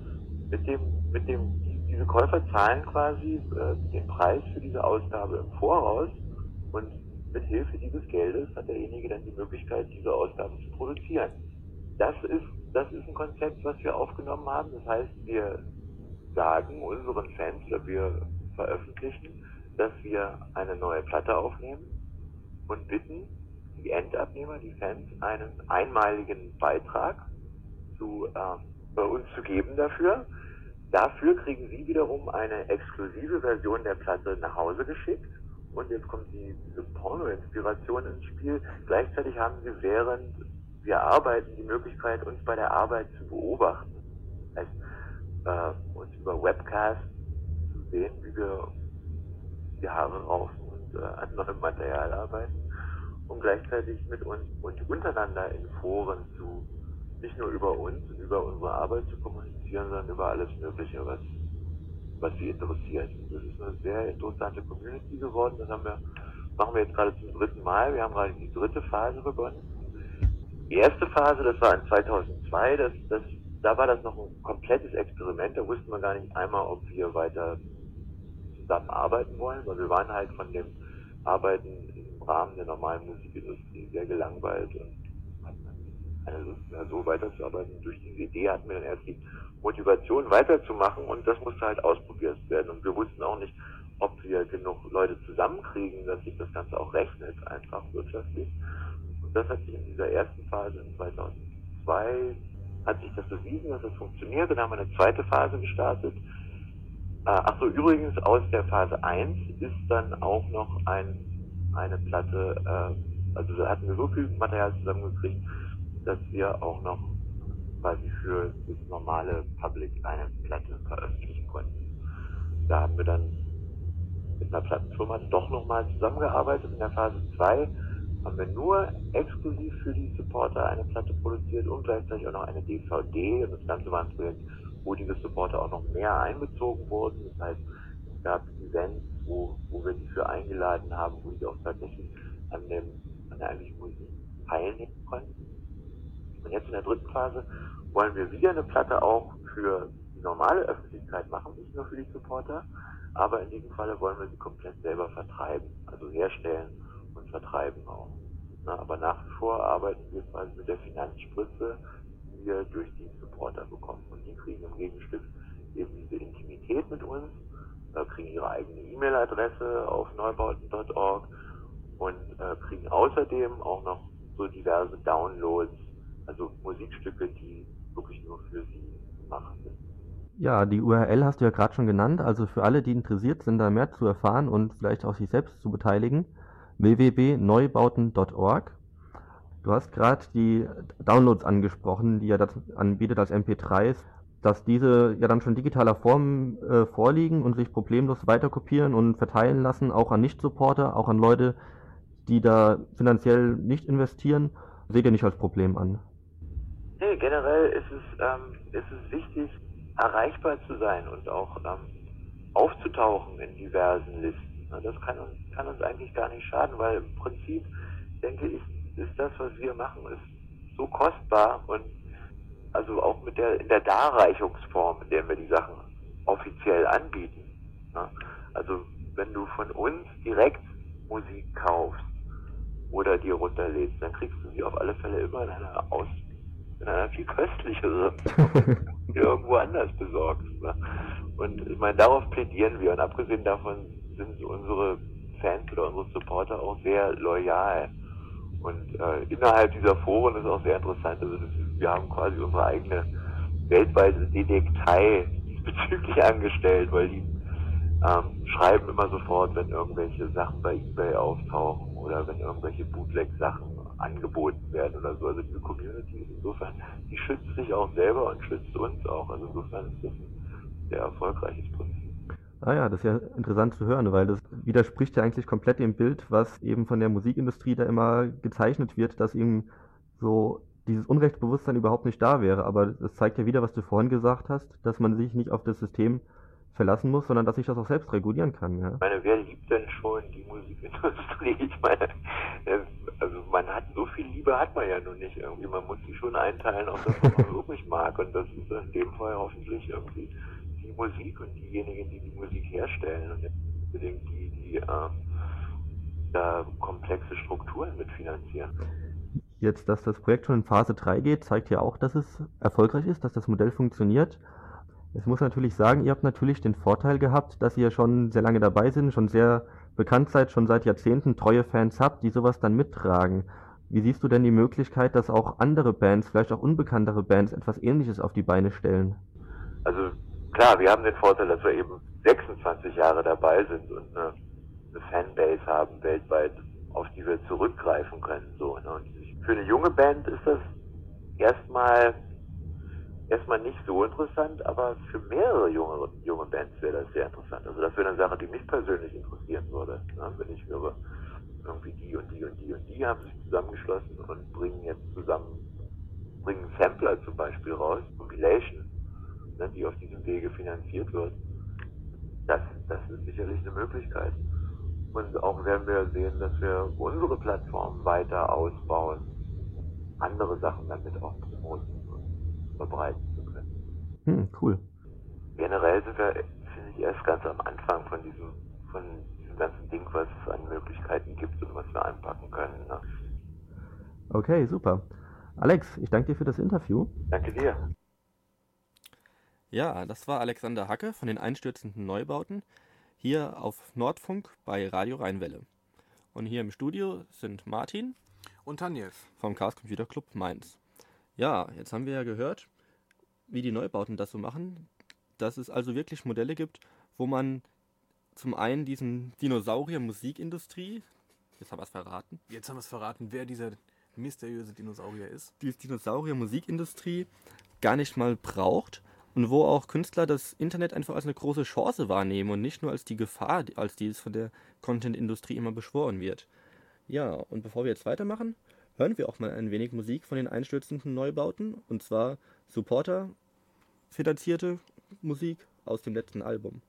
Mit dem, mit dem, diese Käufer zahlen quasi äh, den Preis für diese Ausgabe im Voraus und mit Hilfe dieses Geldes hat derjenige dann die Möglichkeit, diese Ausgabe zu produzieren. Das ist, das ist ein Konzept, was wir aufgenommen haben. Das heißt, wir sagen unseren Fans, oder wir veröffentlichen, dass wir eine neue Platte aufnehmen und bitten die Endabnehmer, die Fans, einen einmaligen Beitrag zu, äh, bei uns zu geben dafür. Dafür kriegen sie wiederum eine exklusive Version der Platte nach Hause geschickt. Und jetzt kommt die, diese Porno-Inspiration ins Spiel. Gleichzeitig haben sie, während wir arbeiten, die Möglichkeit, uns bei der Arbeit zu beobachten. Das heißt, äh, uns über Webcast zu sehen, wie wir die Haare raufen und äh, an neuem Material arbeiten. Und gleichzeitig mit uns und untereinander in Foren zu, nicht nur über uns und über unsere Arbeit zu kommunizieren, sondern über alles Mögliche, was was sie interessiert. Das ist eine sehr interessante Community geworden. Das haben wir, machen wir jetzt gerade zum dritten Mal. Wir haben gerade die dritte Phase begonnen. Die erste Phase, das war in zweitausendzwei, das, das, da war das noch ein komplettes Experiment. Da wussten wir gar nicht einmal, ob wir weiter zusammenarbeiten wollen, weil wir waren halt von dem Arbeiten im Rahmen der normalen Musikindustrie sehr gelangweilt und hatten keine Lust mehr, so weiterzuarbeiten. Durch diese Idee hatten wir dann erst die Motivation weiterzumachen und das musste halt ausprobiert werden. Und wir wussten auch nicht, ob wir genug Leute zusammenkriegen, dass sich das Ganze auch rechnet, einfach wirtschaftlich. Und das hat sich in dieser ersten Phase in zweitausendzwei hat sich das bewiesen, dass das funktioniert. Dann haben wir eine zweite Phase gestartet. Ach so, übrigens, aus der Phase eins ist dann auch noch ein, eine Platte, äh, also da hatten wir so viel Material zusammengekriegt, dass wir auch noch quasi für das normale Public eine Platte veröffentlichen konnten. Da haben wir dann mit einer Plattenfirma doch nochmal zusammengearbeitet. In der Phase zwei haben wir nur exklusiv für die Supporter eine Platte produziert und gleichzeitig auch noch eine D V D. Und das Ganze war ein Projekt, wo diese Supporter auch noch mehr einbezogen wurden. Das heißt, es gab Events, wo, wo wir die für eingeladen haben, wo die auch tatsächlich an, dem, an der eigentlichen Musik teilnehmen konnten. Und jetzt in der dritten Phase wollen wir wieder eine Platte auch für die normale Öffentlichkeit machen, nicht nur für die Supporter, aber in diesem Falle wollen wir sie komplett selber vertreiben, also herstellen und vertreiben auch. Na, aber nach wie vor arbeiten wir quasi mit der Finanzspritze, die wir durch die Supporter bekommen. Und die kriegen im Gegenstück eben diese Intimität mit uns, äh, kriegen ihre eigene E-Mail-Adresse auf neubauten punkt org und äh, kriegen außerdem auch noch so diverse Downloads, also Musikstücke, die wirklich nur für sie gemacht sind. Ja, die U R L hast du ja gerade schon genannt, also für alle, die interessiert sind, da mehr zu erfahren und vielleicht auch sich selbst zu beteiligen, w w w punkt neubauten punkt org. Du hast gerade die Downloads angesprochen, die ihr das anbietet als M P drei s, dass diese ja dann schon in digitaler Form äh, vorliegen und sich problemlos weiterkopieren und verteilen lassen, auch an Nicht-Supporter, auch an Leute, die da finanziell nicht investieren, seht ihr nicht als Problem an? Nee, generell ist es, ähm, ist es wichtig, erreichbar zu sein und auch ähm, aufzutauchen in diversen Listen. Das kann uns, kann uns eigentlich gar nicht schaden, weil im Prinzip, denke ich, ist das, was wir machen, ist so kostbar und also auch mit der in der Darreichungsform, in der wir die Sachen offiziell anbieten. Also wenn du von uns direkt Musik kaufst oder dir runterlädst, dann kriegst du sie auf alle Fälle immer in einer Aus in einer viel köstlicheren irgendwo anders besorgt. Ne? Und ich meine, darauf plädieren wir. Und abgesehen davon sind unsere Fans oder unsere Supporter auch sehr loyal. Und äh, innerhalb dieser Foren ist auch sehr interessant. Also das ist, wir haben quasi unsere eigene weltweite Detektei diesbezüglich angestellt, weil die ähm, schreiben immer sofort, wenn irgendwelche Sachen bei eBay auftauchen oder wenn irgendwelche Bootleg-Sachen angeboten werden oder so. Also diese Community ist insofern, die schützt sich auch selber und schützt uns auch. Also insofern ist das ein sehr erfolgreiches Prinzip. Ah ja, das ist ja interessant zu hören, weil das widerspricht ja eigentlich komplett dem Bild, was eben von der Musikindustrie da immer gezeichnet wird, dass eben so dieses Unrechtsbewusstsein überhaupt nicht da wäre. Aber das zeigt ja wieder, was du vorhin gesagt hast, dass man sich nicht auf das System verlassen muss, sondern dass ich das auch selbst regulieren kann. Ja? Ich meine, wer liebt denn schon die Musikindustrie? Ich meine, also man hat so viel Liebe hat man ja nun nicht irgendwie. Man muss sie schon einteilen auf das, was man wirklich mag. Und das ist in dem Fall hoffentlich irgendwie die Musik und diejenigen, die die Musik herstellen und nicht unbedingt die, die äh, da komplexe Strukturen mitfinanzieren. Jetzt, dass das Projekt schon in Phase drei geht, zeigt ja auch, dass es erfolgreich ist, dass das Modell funktioniert. Ich muss natürlich sagen, ihr habt natürlich den Vorteil gehabt, dass ihr schon sehr lange dabei sind, schon sehr bekannt seid, schon seit Jahrzehnten treue Fans habt, die sowas dann mittragen. Wie siehst du denn die Möglichkeit, dass auch andere Bands, vielleicht auch unbekanntere Bands, etwas Ähnliches auf die Beine stellen? Also klar, wir haben den Vorteil, dass wir eben sechsundzwanzig Jahre dabei sind und eine, eine Fanbase haben weltweit, auf die wir zurückgreifen können. So, ne? Und für eine junge Band ist das erstmal erstmal nicht so interessant, aber für mehrere junge, junge Bands wäre das sehr interessant. Also das wäre eine Sache, die mich persönlich interessieren würde. Ne? Wenn ich höre, irgendwie die und die und die und die haben sich zusammengeschlossen und bringen jetzt zusammen, bringen Sampler zum Beispiel raus, Compilation, ne, die auf diesem Wege finanziert wird. Das, das ist sicherlich eine Möglichkeit. Und auch werden wir sehen, dass wir unsere Plattform weiter ausbauen, andere Sachen damit auch promoten und verbreiten zu können. Hm, cool. Generell sind wir, finde ich, erst ganz am Anfang von diesem, von diesem ganzen Ding, was es an Möglichkeiten gibt und was wir anpacken können. Ne? Okay, super. Alex, ich danke dir für das Interview. Danke dir. Ja, das war Alexander Hacke von den einstürzenden Neubauten hier auf Nordfunk bei Radio Rheinwelle. Und hier im Studio sind Martin und Tanjev vom Chaos Computer Club Mainz. Ja, jetzt haben wir ja gehört, wie die Neubauten das so machen, dass es also wirklich Modelle gibt, wo man zum einen diesen Dinosaurier-Musikindustrie, jetzt haben wir es verraten, Jetzt haben wir es verraten, wer dieser mysteriöse Dinosaurier ist. die Dinosaurier-Musikindustrie gar nicht mal braucht und wo auch Künstler das Internet einfach als eine große Chance wahrnehmen und nicht nur als die Gefahr, als die es von der Content-Industrie immer beschworen wird. Ja, und bevor wir jetzt weitermachen, hören wir auch mal ein wenig Musik von den einstürzenden Neubauten, und zwar Supporter-finanzierte Musik aus dem letzten Album.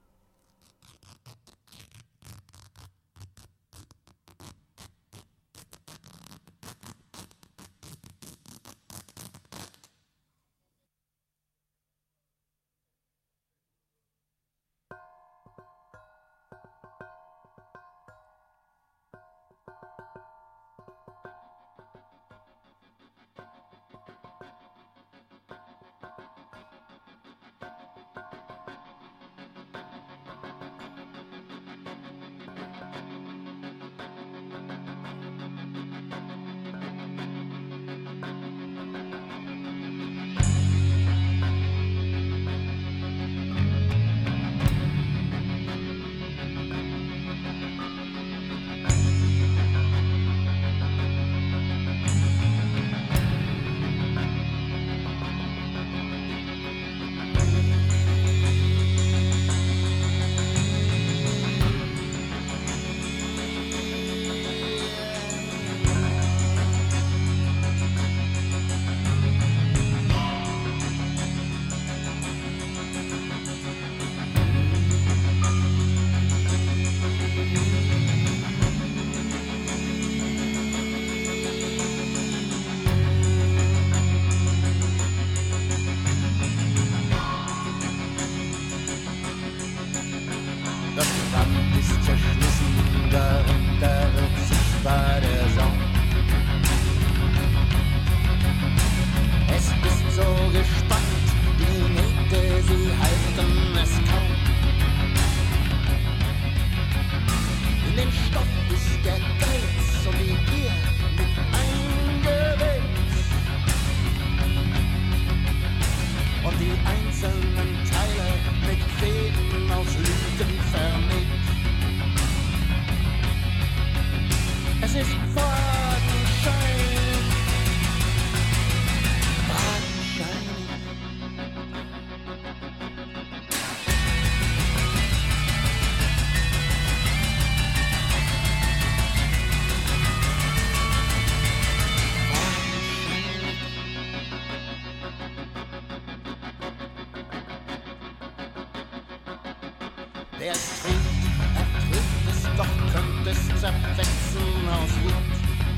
Der es trägt, er trägt es, doch könnte es zerfetzen aus Wut.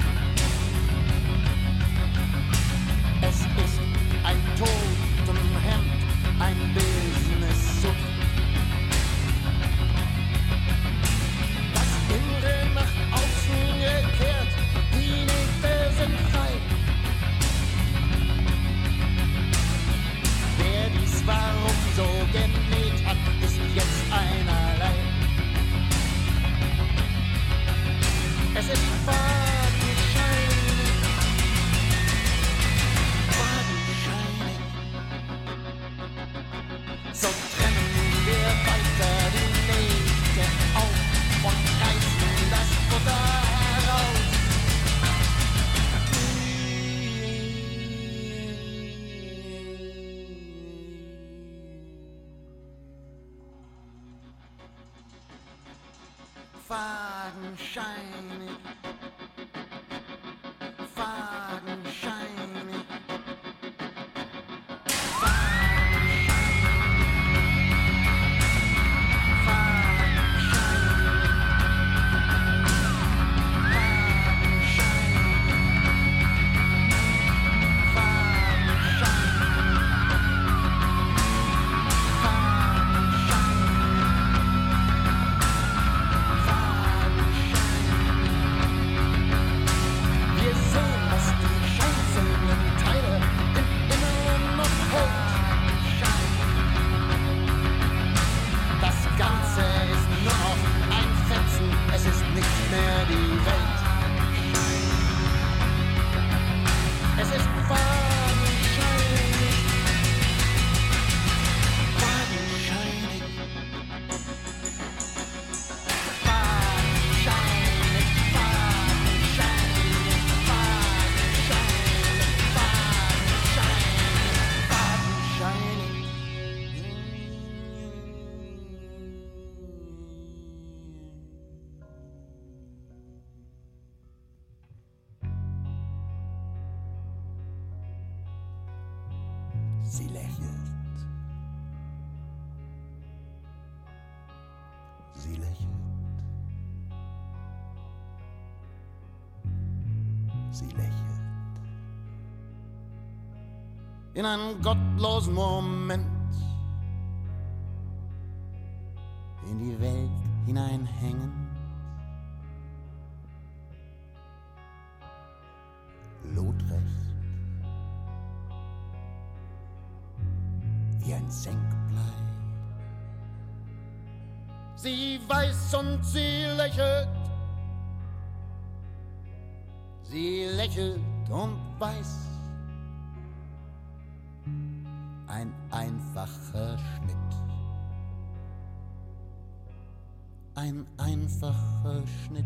Es ist ein Totenhemd, ein Business-Suit. Das Innere nach außen gekehrt, die Nähte sind frei. Wer dies warum so genäht hat, ist jetzt einerlei. Es ist fadenscheinig, fadenscheinig. So trennen wir weiter die Nähte auf und reißen das Futter heraus. Fadenscheinig, fadenscheinig, fadenscheinig. Sie lächelt. Sie lächelt. In einem gottlosen Moment in die Welt hineinhängen. Lotrecht wie ein Senkblei. Sie weiß und sie lächelt. Sie lächelt und weiß. Ein einfacher Schnitt. Ein einfacher Schnitt.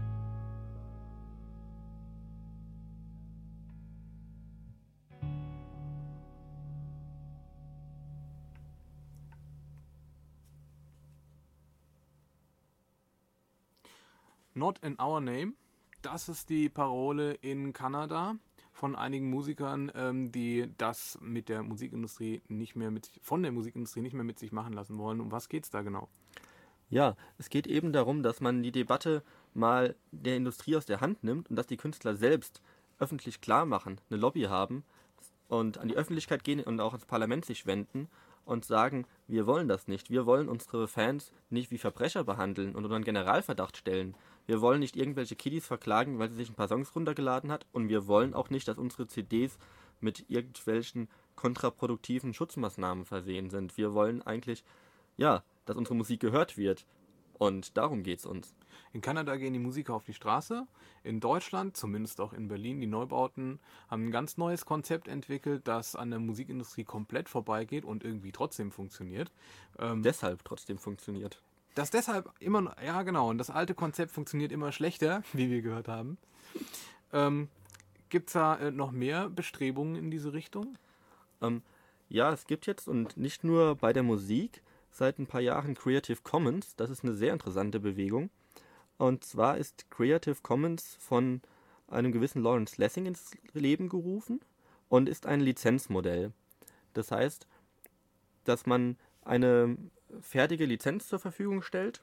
Not in our name. Das ist die Parole in Kanada von einigen Musikern, ähm, die das mit der Musikindustrie nicht mehr mit von der Musikindustrie nicht mehr mit sich machen lassen wollen. Um was geht's da genau? Ja, es geht eben darum, dass man die Debatte mal der Industrie aus der Hand nimmt und dass die Künstler selbst öffentlich klar machen, eine Lobby haben und an die Öffentlichkeit gehen und auch ans Parlament sich wenden und sagen, wir wollen das nicht. Wir wollen unsere Fans nicht wie Verbrecher behandeln und unter einen Generalverdacht stellen. Wir wollen nicht irgendwelche Kiddies verklagen, weil sie sich ein paar Songs runtergeladen hat. Und wir wollen auch nicht, dass unsere C Ds mit irgendwelchen kontraproduktiven Schutzmaßnahmen versehen sind. Wir wollen eigentlich, ja, dass unsere Musik gehört wird. Und darum geht's uns. In Kanada gehen die Musiker auf die Straße. In Deutschland, zumindest auch in Berlin, die Neubauten haben ein ganz neues Konzept entwickelt, das an der Musikindustrie komplett vorbeigeht und irgendwie trotzdem funktioniert. Ähm, Deshalb trotzdem funktioniert. Das deshalb immer noch, ja genau, und das alte Konzept funktioniert immer schlechter, wie wir gehört haben. Ähm, Gibt es da äh, noch mehr Bestrebungen in diese Richtung? Ähm, ja, es gibt jetzt, und nicht nur bei der Musik, seit ein paar Jahren Creative Commons. Das ist eine sehr interessante Bewegung. Und zwar ist Creative Commons von einem gewissen Lawrence Lessig ins Leben gerufen und ist ein Lizenzmodell. Das heißt, dass man eine fertige Lizenz zur Verfügung stellt,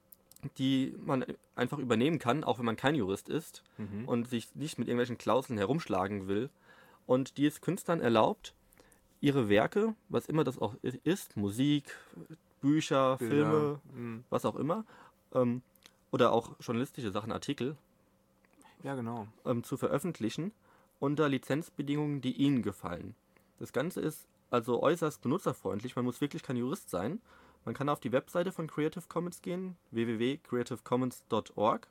die man einfach übernehmen kann, auch wenn man kein Jurist ist mhm. und sich nicht mit irgendwelchen Klauseln herumschlagen will. Und die es Künstlern erlaubt, ihre Werke, was immer das auch ist, Musik, Bücher, Bilder, Filme, mhm. was auch immer, ähm, oder auch journalistische Sachen, Artikel, ja, genau. ähm, zu veröffentlichen unter Lizenzbedingungen, die ihnen gefallen. Das Ganze ist also äußerst benutzerfreundlich, man muss wirklich kein Jurist sein. Man kann auf die Webseite von Creative Commons gehen, w w w punkt creative commons punkt org,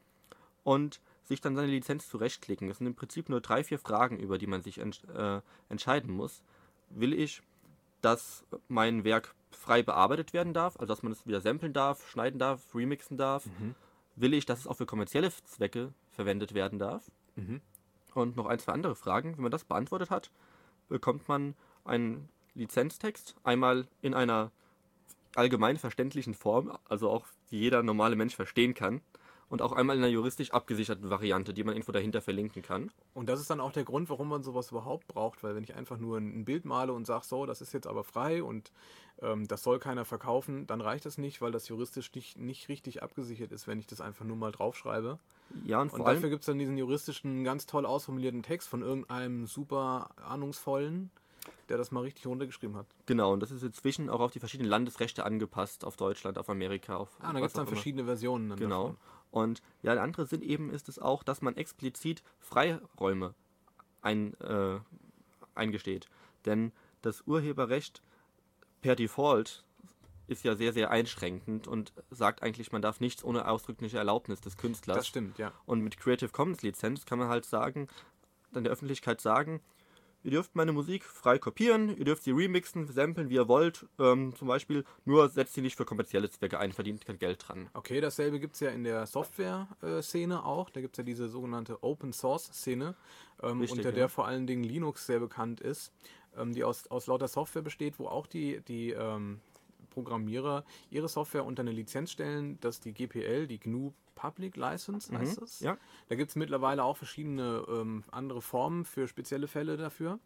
und sich dann seine Lizenz zurechtklicken. Das sind im Prinzip nur drei, vier Fragen, über die man sich ent- äh, entscheiden muss. Will ich, dass mein Werk frei bearbeitet werden darf, also dass man es wieder samplen darf, schneiden darf, remixen darf? Mhm. Will ich, dass es auch für kommerzielle Zwecke verwendet werden darf? Mhm. Und noch ein, zwei andere Fragen. Wenn man das beantwortet hat, bekommt man einen Lizenztext, einmal in einer allgemein verständlichen Form, also auch die jeder normale Mensch verstehen kann, und auch einmal in einer juristisch abgesicherten Variante, die man irgendwo dahinter verlinken kann. Und das ist dann auch der Grund, warum man sowas überhaupt braucht, weil wenn ich einfach nur ein Bild male und sage, so, das ist jetzt aber frei und ähm, das soll keiner verkaufen, dann reicht das nicht, weil das juristisch nicht, nicht richtig abgesichert ist, wenn ich das einfach nur mal draufschreibe. Ja, und, und vor dafür allem gibt es dann diesen juristischen, ganz toll ausformulierten Text von irgendeinem super ahnungsvollen, der das mal richtig runtergeschrieben hat. Genau, und das ist inzwischen auch auf die verschiedenen Landesrechte angepasst, auf Deutschland, auf Amerika, auf Ah, da gibt es dann verschiedene Versionen. Dann genau. Davon. Und ja, der andere Sinn eben ist es auch, dass man explizit Freiräume ein, äh, eingesteht. Denn das Urheberrecht per Default ist ja sehr, sehr einschränkend und sagt eigentlich, man darf nichts ohne ausdrückliche Erlaubnis des Künstlers. Das stimmt, ja. Und mit Creative Commons Lizenz kann man halt sagen, dann der Öffentlichkeit sagen, ihr dürft meine Musik frei kopieren, ihr dürft sie remixen, samplen, wie ihr wollt, ähm, zum Beispiel, nur setzt sie nicht für kommerzielle Zwecke ein, verdient kein Geld dran. Okay, dasselbe gibt es ja in der Software-Szene auch, da gibt es ja diese sogenannte Open-Source-Szene, ähm, Richtig, unter ja. der vor allen Dingen Linux sehr bekannt ist, ähm, die aus, aus lauter Software besteht, wo auch die, die ähm, Programmierer ihre Software unter eine Lizenz stellen, dass die G P L, die G N U Public License heißt Mhm, es. ja. Da gibt es mittlerweile auch verschiedene ähm, andere Formen für spezielle Fälle dafür.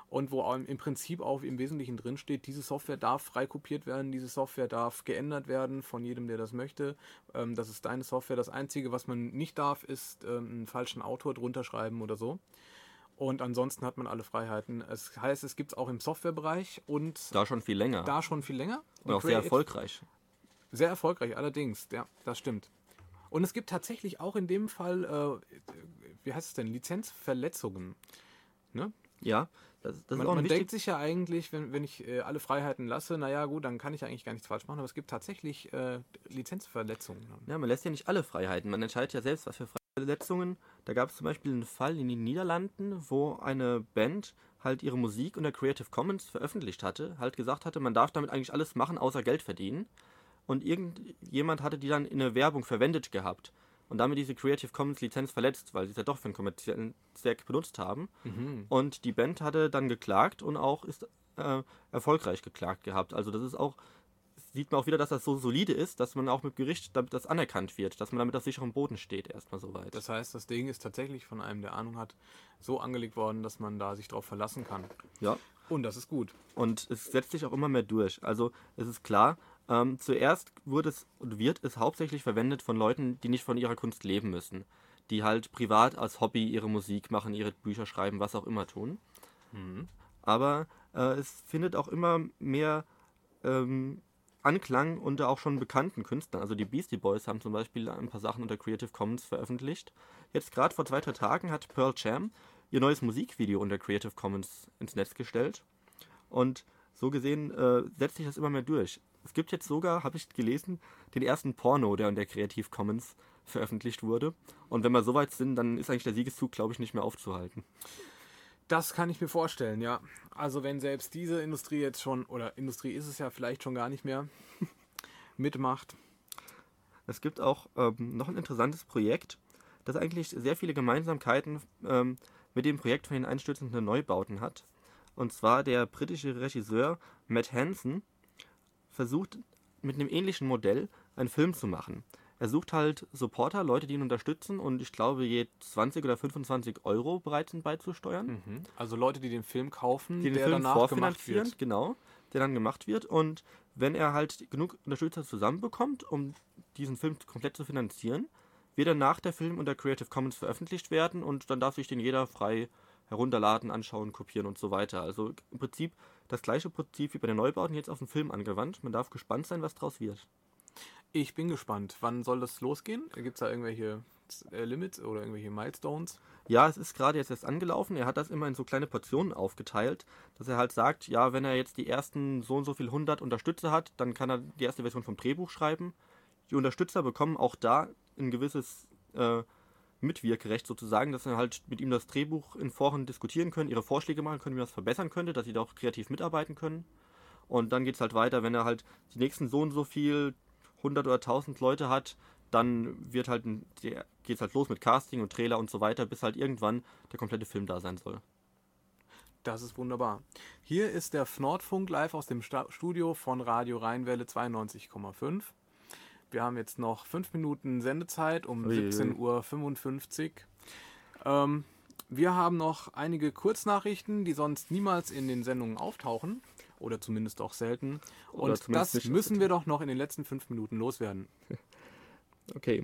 und wo im Prinzip auch im Wesentlichen drin steht, diese Software darf frei kopiert werden, diese Software darf geändert werden von jedem, der das möchte. Ähm, das ist deine Software. Das Einzige, was man nicht darf, ist ähm, einen falschen Autor drunter schreiben oder so. Und ansonsten hat man alle Freiheiten. Es heißt, es gibt es auch im Softwarebereich und Da schon viel länger. da schon viel länger. Und auch sehr erfolgreich. Sehr erfolgreich, allerdings. Ja, das stimmt. Und es gibt tatsächlich auch in dem Fall, äh, wie heißt es denn, Lizenzverletzungen. Ne? Ja, das, das Man, ist auch man wichtig. denkt sich ja eigentlich, wenn, wenn ich äh, alle Freiheiten lasse, naja gut, dann kann ich eigentlich gar nichts falsch machen, aber es gibt tatsächlich äh, Lizenzverletzungen. Ja, man lässt ja nicht alle Freiheiten. Man entscheidet ja selbst, was für Verletzungen. Da gab es zum Beispiel einen Fall in den Niederlanden, wo eine Band halt ihre Musik unter Creative Commons veröffentlicht hatte, halt gesagt hatte, man darf damit eigentlich alles machen, außer Geld verdienen. Und irgendjemand hatte die dann in eine Werbung verwendet gehabt und damit diese Creative Commons Lizenz verletzt, weil sie es ja doch für einen kommerziellen Zweck benutzt haben. Mhm. Und die Band hatte dann geklagt und auch ist äh, erfolgreich geklagt gehabt. Also das ist auch, sieht man auch wieder, dass das so solide ist, dass man auch mit Gericht damit das anerkannt wird, dass man damit auf sicherem Boden steht, erstmal soweit. Das heißt, das Ding ist tatsächlich von einem, der Ahnung hat, so angelegt worden, dass man da sich drauf verlassen kann. Ja. Und das ist gut. Und es setzt sich auch immer mehr durch. Also es ist klar, ähm, zuerst wurde es und wird es hauptsächlich verwendet von Leuten, die nicht von ihrer Kunst leben müssen. Die halt privat als Hobby ihre Musik machen, ihre Bücher schreiben, was auch immer tun. Mhm. Aber äh, es findet auch immer mehr ähm, Anklang unter auch schon bekannten Künstlern. Also die Beastie Boys haben zum Beispiel ein paar Sachen unter Creative Commons veröffentlicht. Jetzt gerade vor zwei, drei Tagen hat Pearl Jam ihr neues Musikvideo unter Creative Commons ins Netz gestellt. Und so gesehen äh, setzt sich das immer mehr durch. Es gibt jetzt sogar, habe ich gelesen, den ersten Porno, der unter Creative Commons veröffentlicht wurde. Und wenn wir so weit sind, dann ist eigentlich der Siegeszug, glaube ich, nicht mehr aufzuhalten. Das kann ich mir vorstellen, ja. Also wenn selbst diese Industrie jetzt schon, oder Industrie ist es ja vielleicht schon gar nicht mehr, mitmacht. Es gibt auch ähm, noch ein interessantes Projekt, das eigentlich sehr viele Gemeinsamkeiten ähm, mit dem Projekt von den einstürzenden Neubauten hat. Und zwar der britische Regisseur Matt Hanson versucht mit einem ähnlichen Modell einen Film zu machen. Er sucht halt Supporter, Leute, die ihn unterstützen und ich glaube je zwanzig oder fünfundzwanzig Euro bereit sind beizusteuern. Mhm. Also Leute, die den Film kaufen, Die den der Film danach gemacht vorfinanzieren, wird. genau, der dann gemacht wird. Und wenn er halt genug Unterstützer zusammenbekommt, um diesen Film komplett zu finanzieren, wird danach der Film unter Creative Commons veröffentlicht werden und dann darf sich den jeder frei herunterladen, anschauen, kopieren und so weiter. Also im Prinzip das gleiche Prinzip wie bei den Neubauten jetzt auf den Film angewandt. Man darf gespannt sein, was draus wird. Ich bin gespannt. Wann soll das losgehen? Gibt es da irgendwelche äh, Limits oder irgendwelche Milestones? Ja, es ist gerade jetzt erst angelaufen. Er hat das immer in so kleine Portionen aufgeteilt, dass er halt sagt, ja, wenn er jetzt die ersten so und so viel hundert Unterstützer hat, dann kann er die erste Version vom Drehbuch schreiben. Die Unterstützer bekommen auch da ein gewisses äh, Mitwirkrecht sozusagen, dass sie halt mit ihm das Drehbuch in Foren diskutieren können, ihre Vorschläge machen können, wie man es verbessern könnte, dass sie da auch kreativ mitarbeiten können. Und dann geht es halt weiter, wenn er halt die nächsten so und so viel hundert oder tausend Leute hat, dann wird halt geht es halt los mit Casting und Trailer und so weiter, bis halt irgendwann der komplette Film da sein soll. Das ist wunderbar. Hier ist der Nordfunk live aus dem Sta- Studio von Radio Rheinwelle zweiundneunzig Komma fünf. Wir haben jetzt noch fünf Minuten Sendezeit um Uiuiui. siebzehn Uhr fünfundfünfzig. Ähm, wir haben noch einige Kurznachrichten, die sonst niemals in den Sendungen auftauchen. Oder zumindest auch selten. Oder Und zumindest das nicht- müssen wir doch noch in den letzten fünf Minuten loswerden. Okay.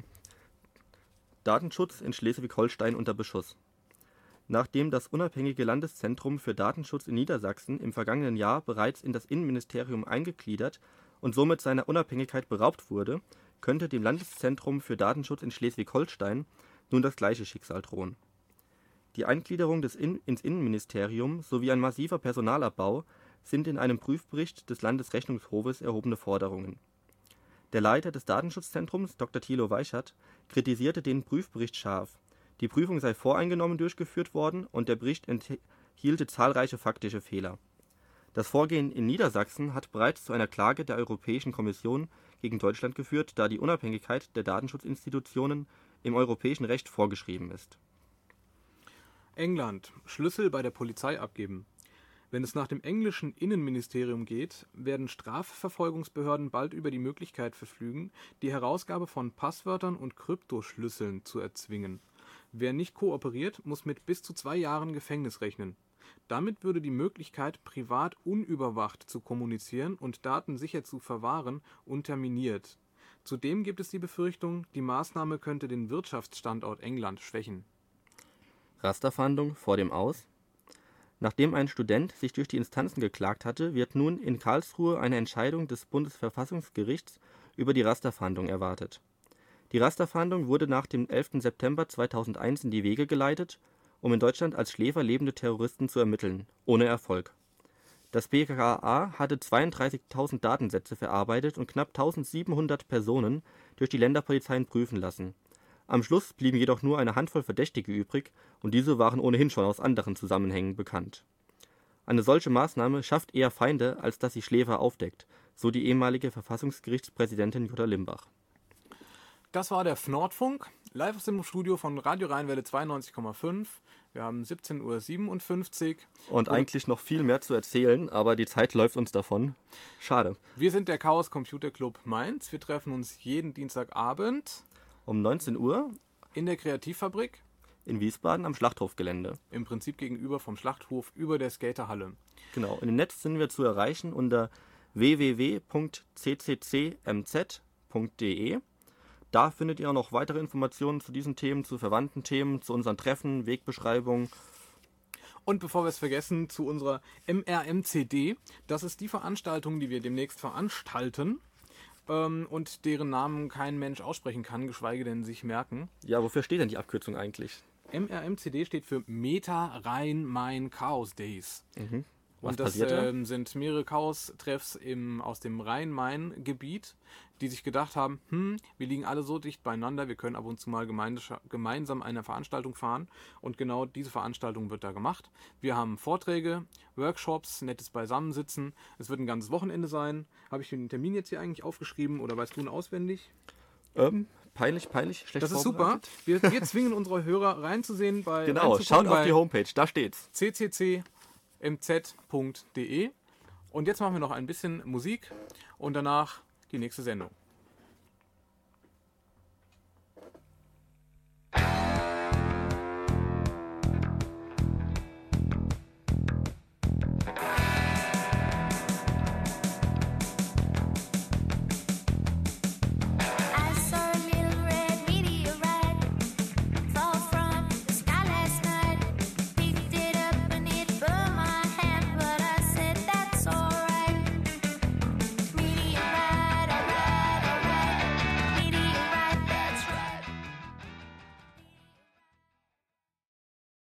Datenschutz in Schleswig-Holstein unter Beschuss. Nachdem das unabhängige Landeszentrum für Datenschutz in Niedersachsen im vergangenen Jahr bereits in das Innenministerium eingegliedert und somit seiner Unabhängigkeit beraubt wurde, könnte dem Landeszentrum für Datenschutz in Schleswig-Holstein nun das gleiche Schicksal drohen. Die Eingliederung des in ins Innenministerium sowie ein massiver Personalabbau sind in einem Prüfbericht des Landesrechnungshofes erhobene Forderungen. Der Leiter des Datenschutzzentrums, Doktor Thilo Weichert, kritisierte den Prüfbericht scharf. Die Prüfung sei voreingenommen durchgeführt worden und der Bericht enthielte zahlreiche faktische Fehler. Das Vorgehen in Niedersachsen hat bereits zu einer Klage der Europäischen Kommission gegen Deutschland geführt, da die Unabhängigkeit der Datenschutzinstitutionen im europäischen Recht vorgeschrieben ist. England. Schlüssel bei der Polizei abgeben. Wenn es nach dem englischen Innenministerium geht, werden Strafverfolgungsbehörden bald über die Möglichkeit verfügen, die Herausgabe von Passwörtern und Kryptoschlüsseln zu erzwingen. Wer nicht kooperiert, muss mit bis zu zwei Jahren Gefängnis rechnen. Damit würde die Möglichkeit, privat unüberwacht zu kommunizieren und Daten sicher zu verwahren, unterminiert. Zudem gibt es die Befürchtung, die Maßnahme könnte den Wirtschaftsstandort England schwächen. Rasterfahndung vor dem Aus. Nachdem ein Student sich durch die Instanzen geklagt hatte, wird nun in Karlsruhe eine Entscheidung des Bundesverfassungsgerichts über die Rasterfahndung erwartet. Die Rasterfahndung wurde nach dem elften September zweitausendeins in die Wege geleitet, um in Deutschland als Schläfer lebende Terroristen zu ermitteln, ohne Erfolg. Das B K A hatte zweiunddreißigtausend Datensätze verarbeitet und knapp eintausendsiebenhundert Personen durch die Länderpolizeien prüfen lassen. Am Schluss blieben jedoch nur eine Handvoll Verdächtige übrig und diese waren ohnehin schon aus anderen Zusammenhängen bekannt. Eine solche Maßnahme schafft eher Feinde, als dass sie Schläfer aufdeckt, so die ehemalige Verfassungsgerichtspräsidentin Jutta Limbach. Das war der Nordfunk, live aus dem Studio von Radio Rheinwelle zweiundneunzig Komma fünf. Wir haben siebzehn Uhr siebenundfünfzig. Und eigentlich noch viel mehr zu erzählen, aber die Zeit läuft uns davon. Schade. Wir sind der Chaos Computer Club Mainz. Wir treffen uns jeden Dienstagabend um neunzehn Uhr in der Kreativfabrik in Wiesbaden am Schlachthofgelände. Im Prinzip gegenüber vom Schlachthof über der Skaterhalle. Genau, im Netz sind wir zu erreichen unter w w w punkt c c c m z punkt d e. Da findet ihr auch noch weitere Informationen zu diesen Themen, zu verwandten Themen, zu unseren Treffen, Wegbeschreibungen. Und bevor wir es vergessen, zu unserer M R M C D. Das ist die Veranstaltung, die wir demnächst veranstalten ähm, und deren Namen kein Mensch aussprechen kann, geschweige denn sich merken. Ja, wofür steht denn die Abkürzung eigentlich? M R M C D steht für Meta Rhein-Main Chaos Days. Mhm. Was Und das passiert da? ähm, sind mehrere Chaos-Treffs im, aus dem Rhein-Main-Gebiet, die sich gedacht haben, hm, wir liegen alle so dicht beieinander, wir können ab und zu mal gemeinde- gemeinsam eine Veranstaltung fahren. Und genau diese Veranstaltung wird da gemacht. Wir haben Vorträge, Workshops, nettes Beisammensitzen. Es wird ein ganzes Wochenende sein. Habe ich den Termin jetzt hier eigentlich aufgeschrieben oder weißt du ihn auswendig? Ähm, peinlich, peinlich, schlecht Das ist super. vorbereitet. Wir, wir zwingen unsere Hörer reinzusehen bei Genau, reinzugucken schaut auf bei die Homepage, da steht's. c c c m z punkt d e. Und jetzt machen wir noch ein bisschen Musik und danach die nächste Sendung.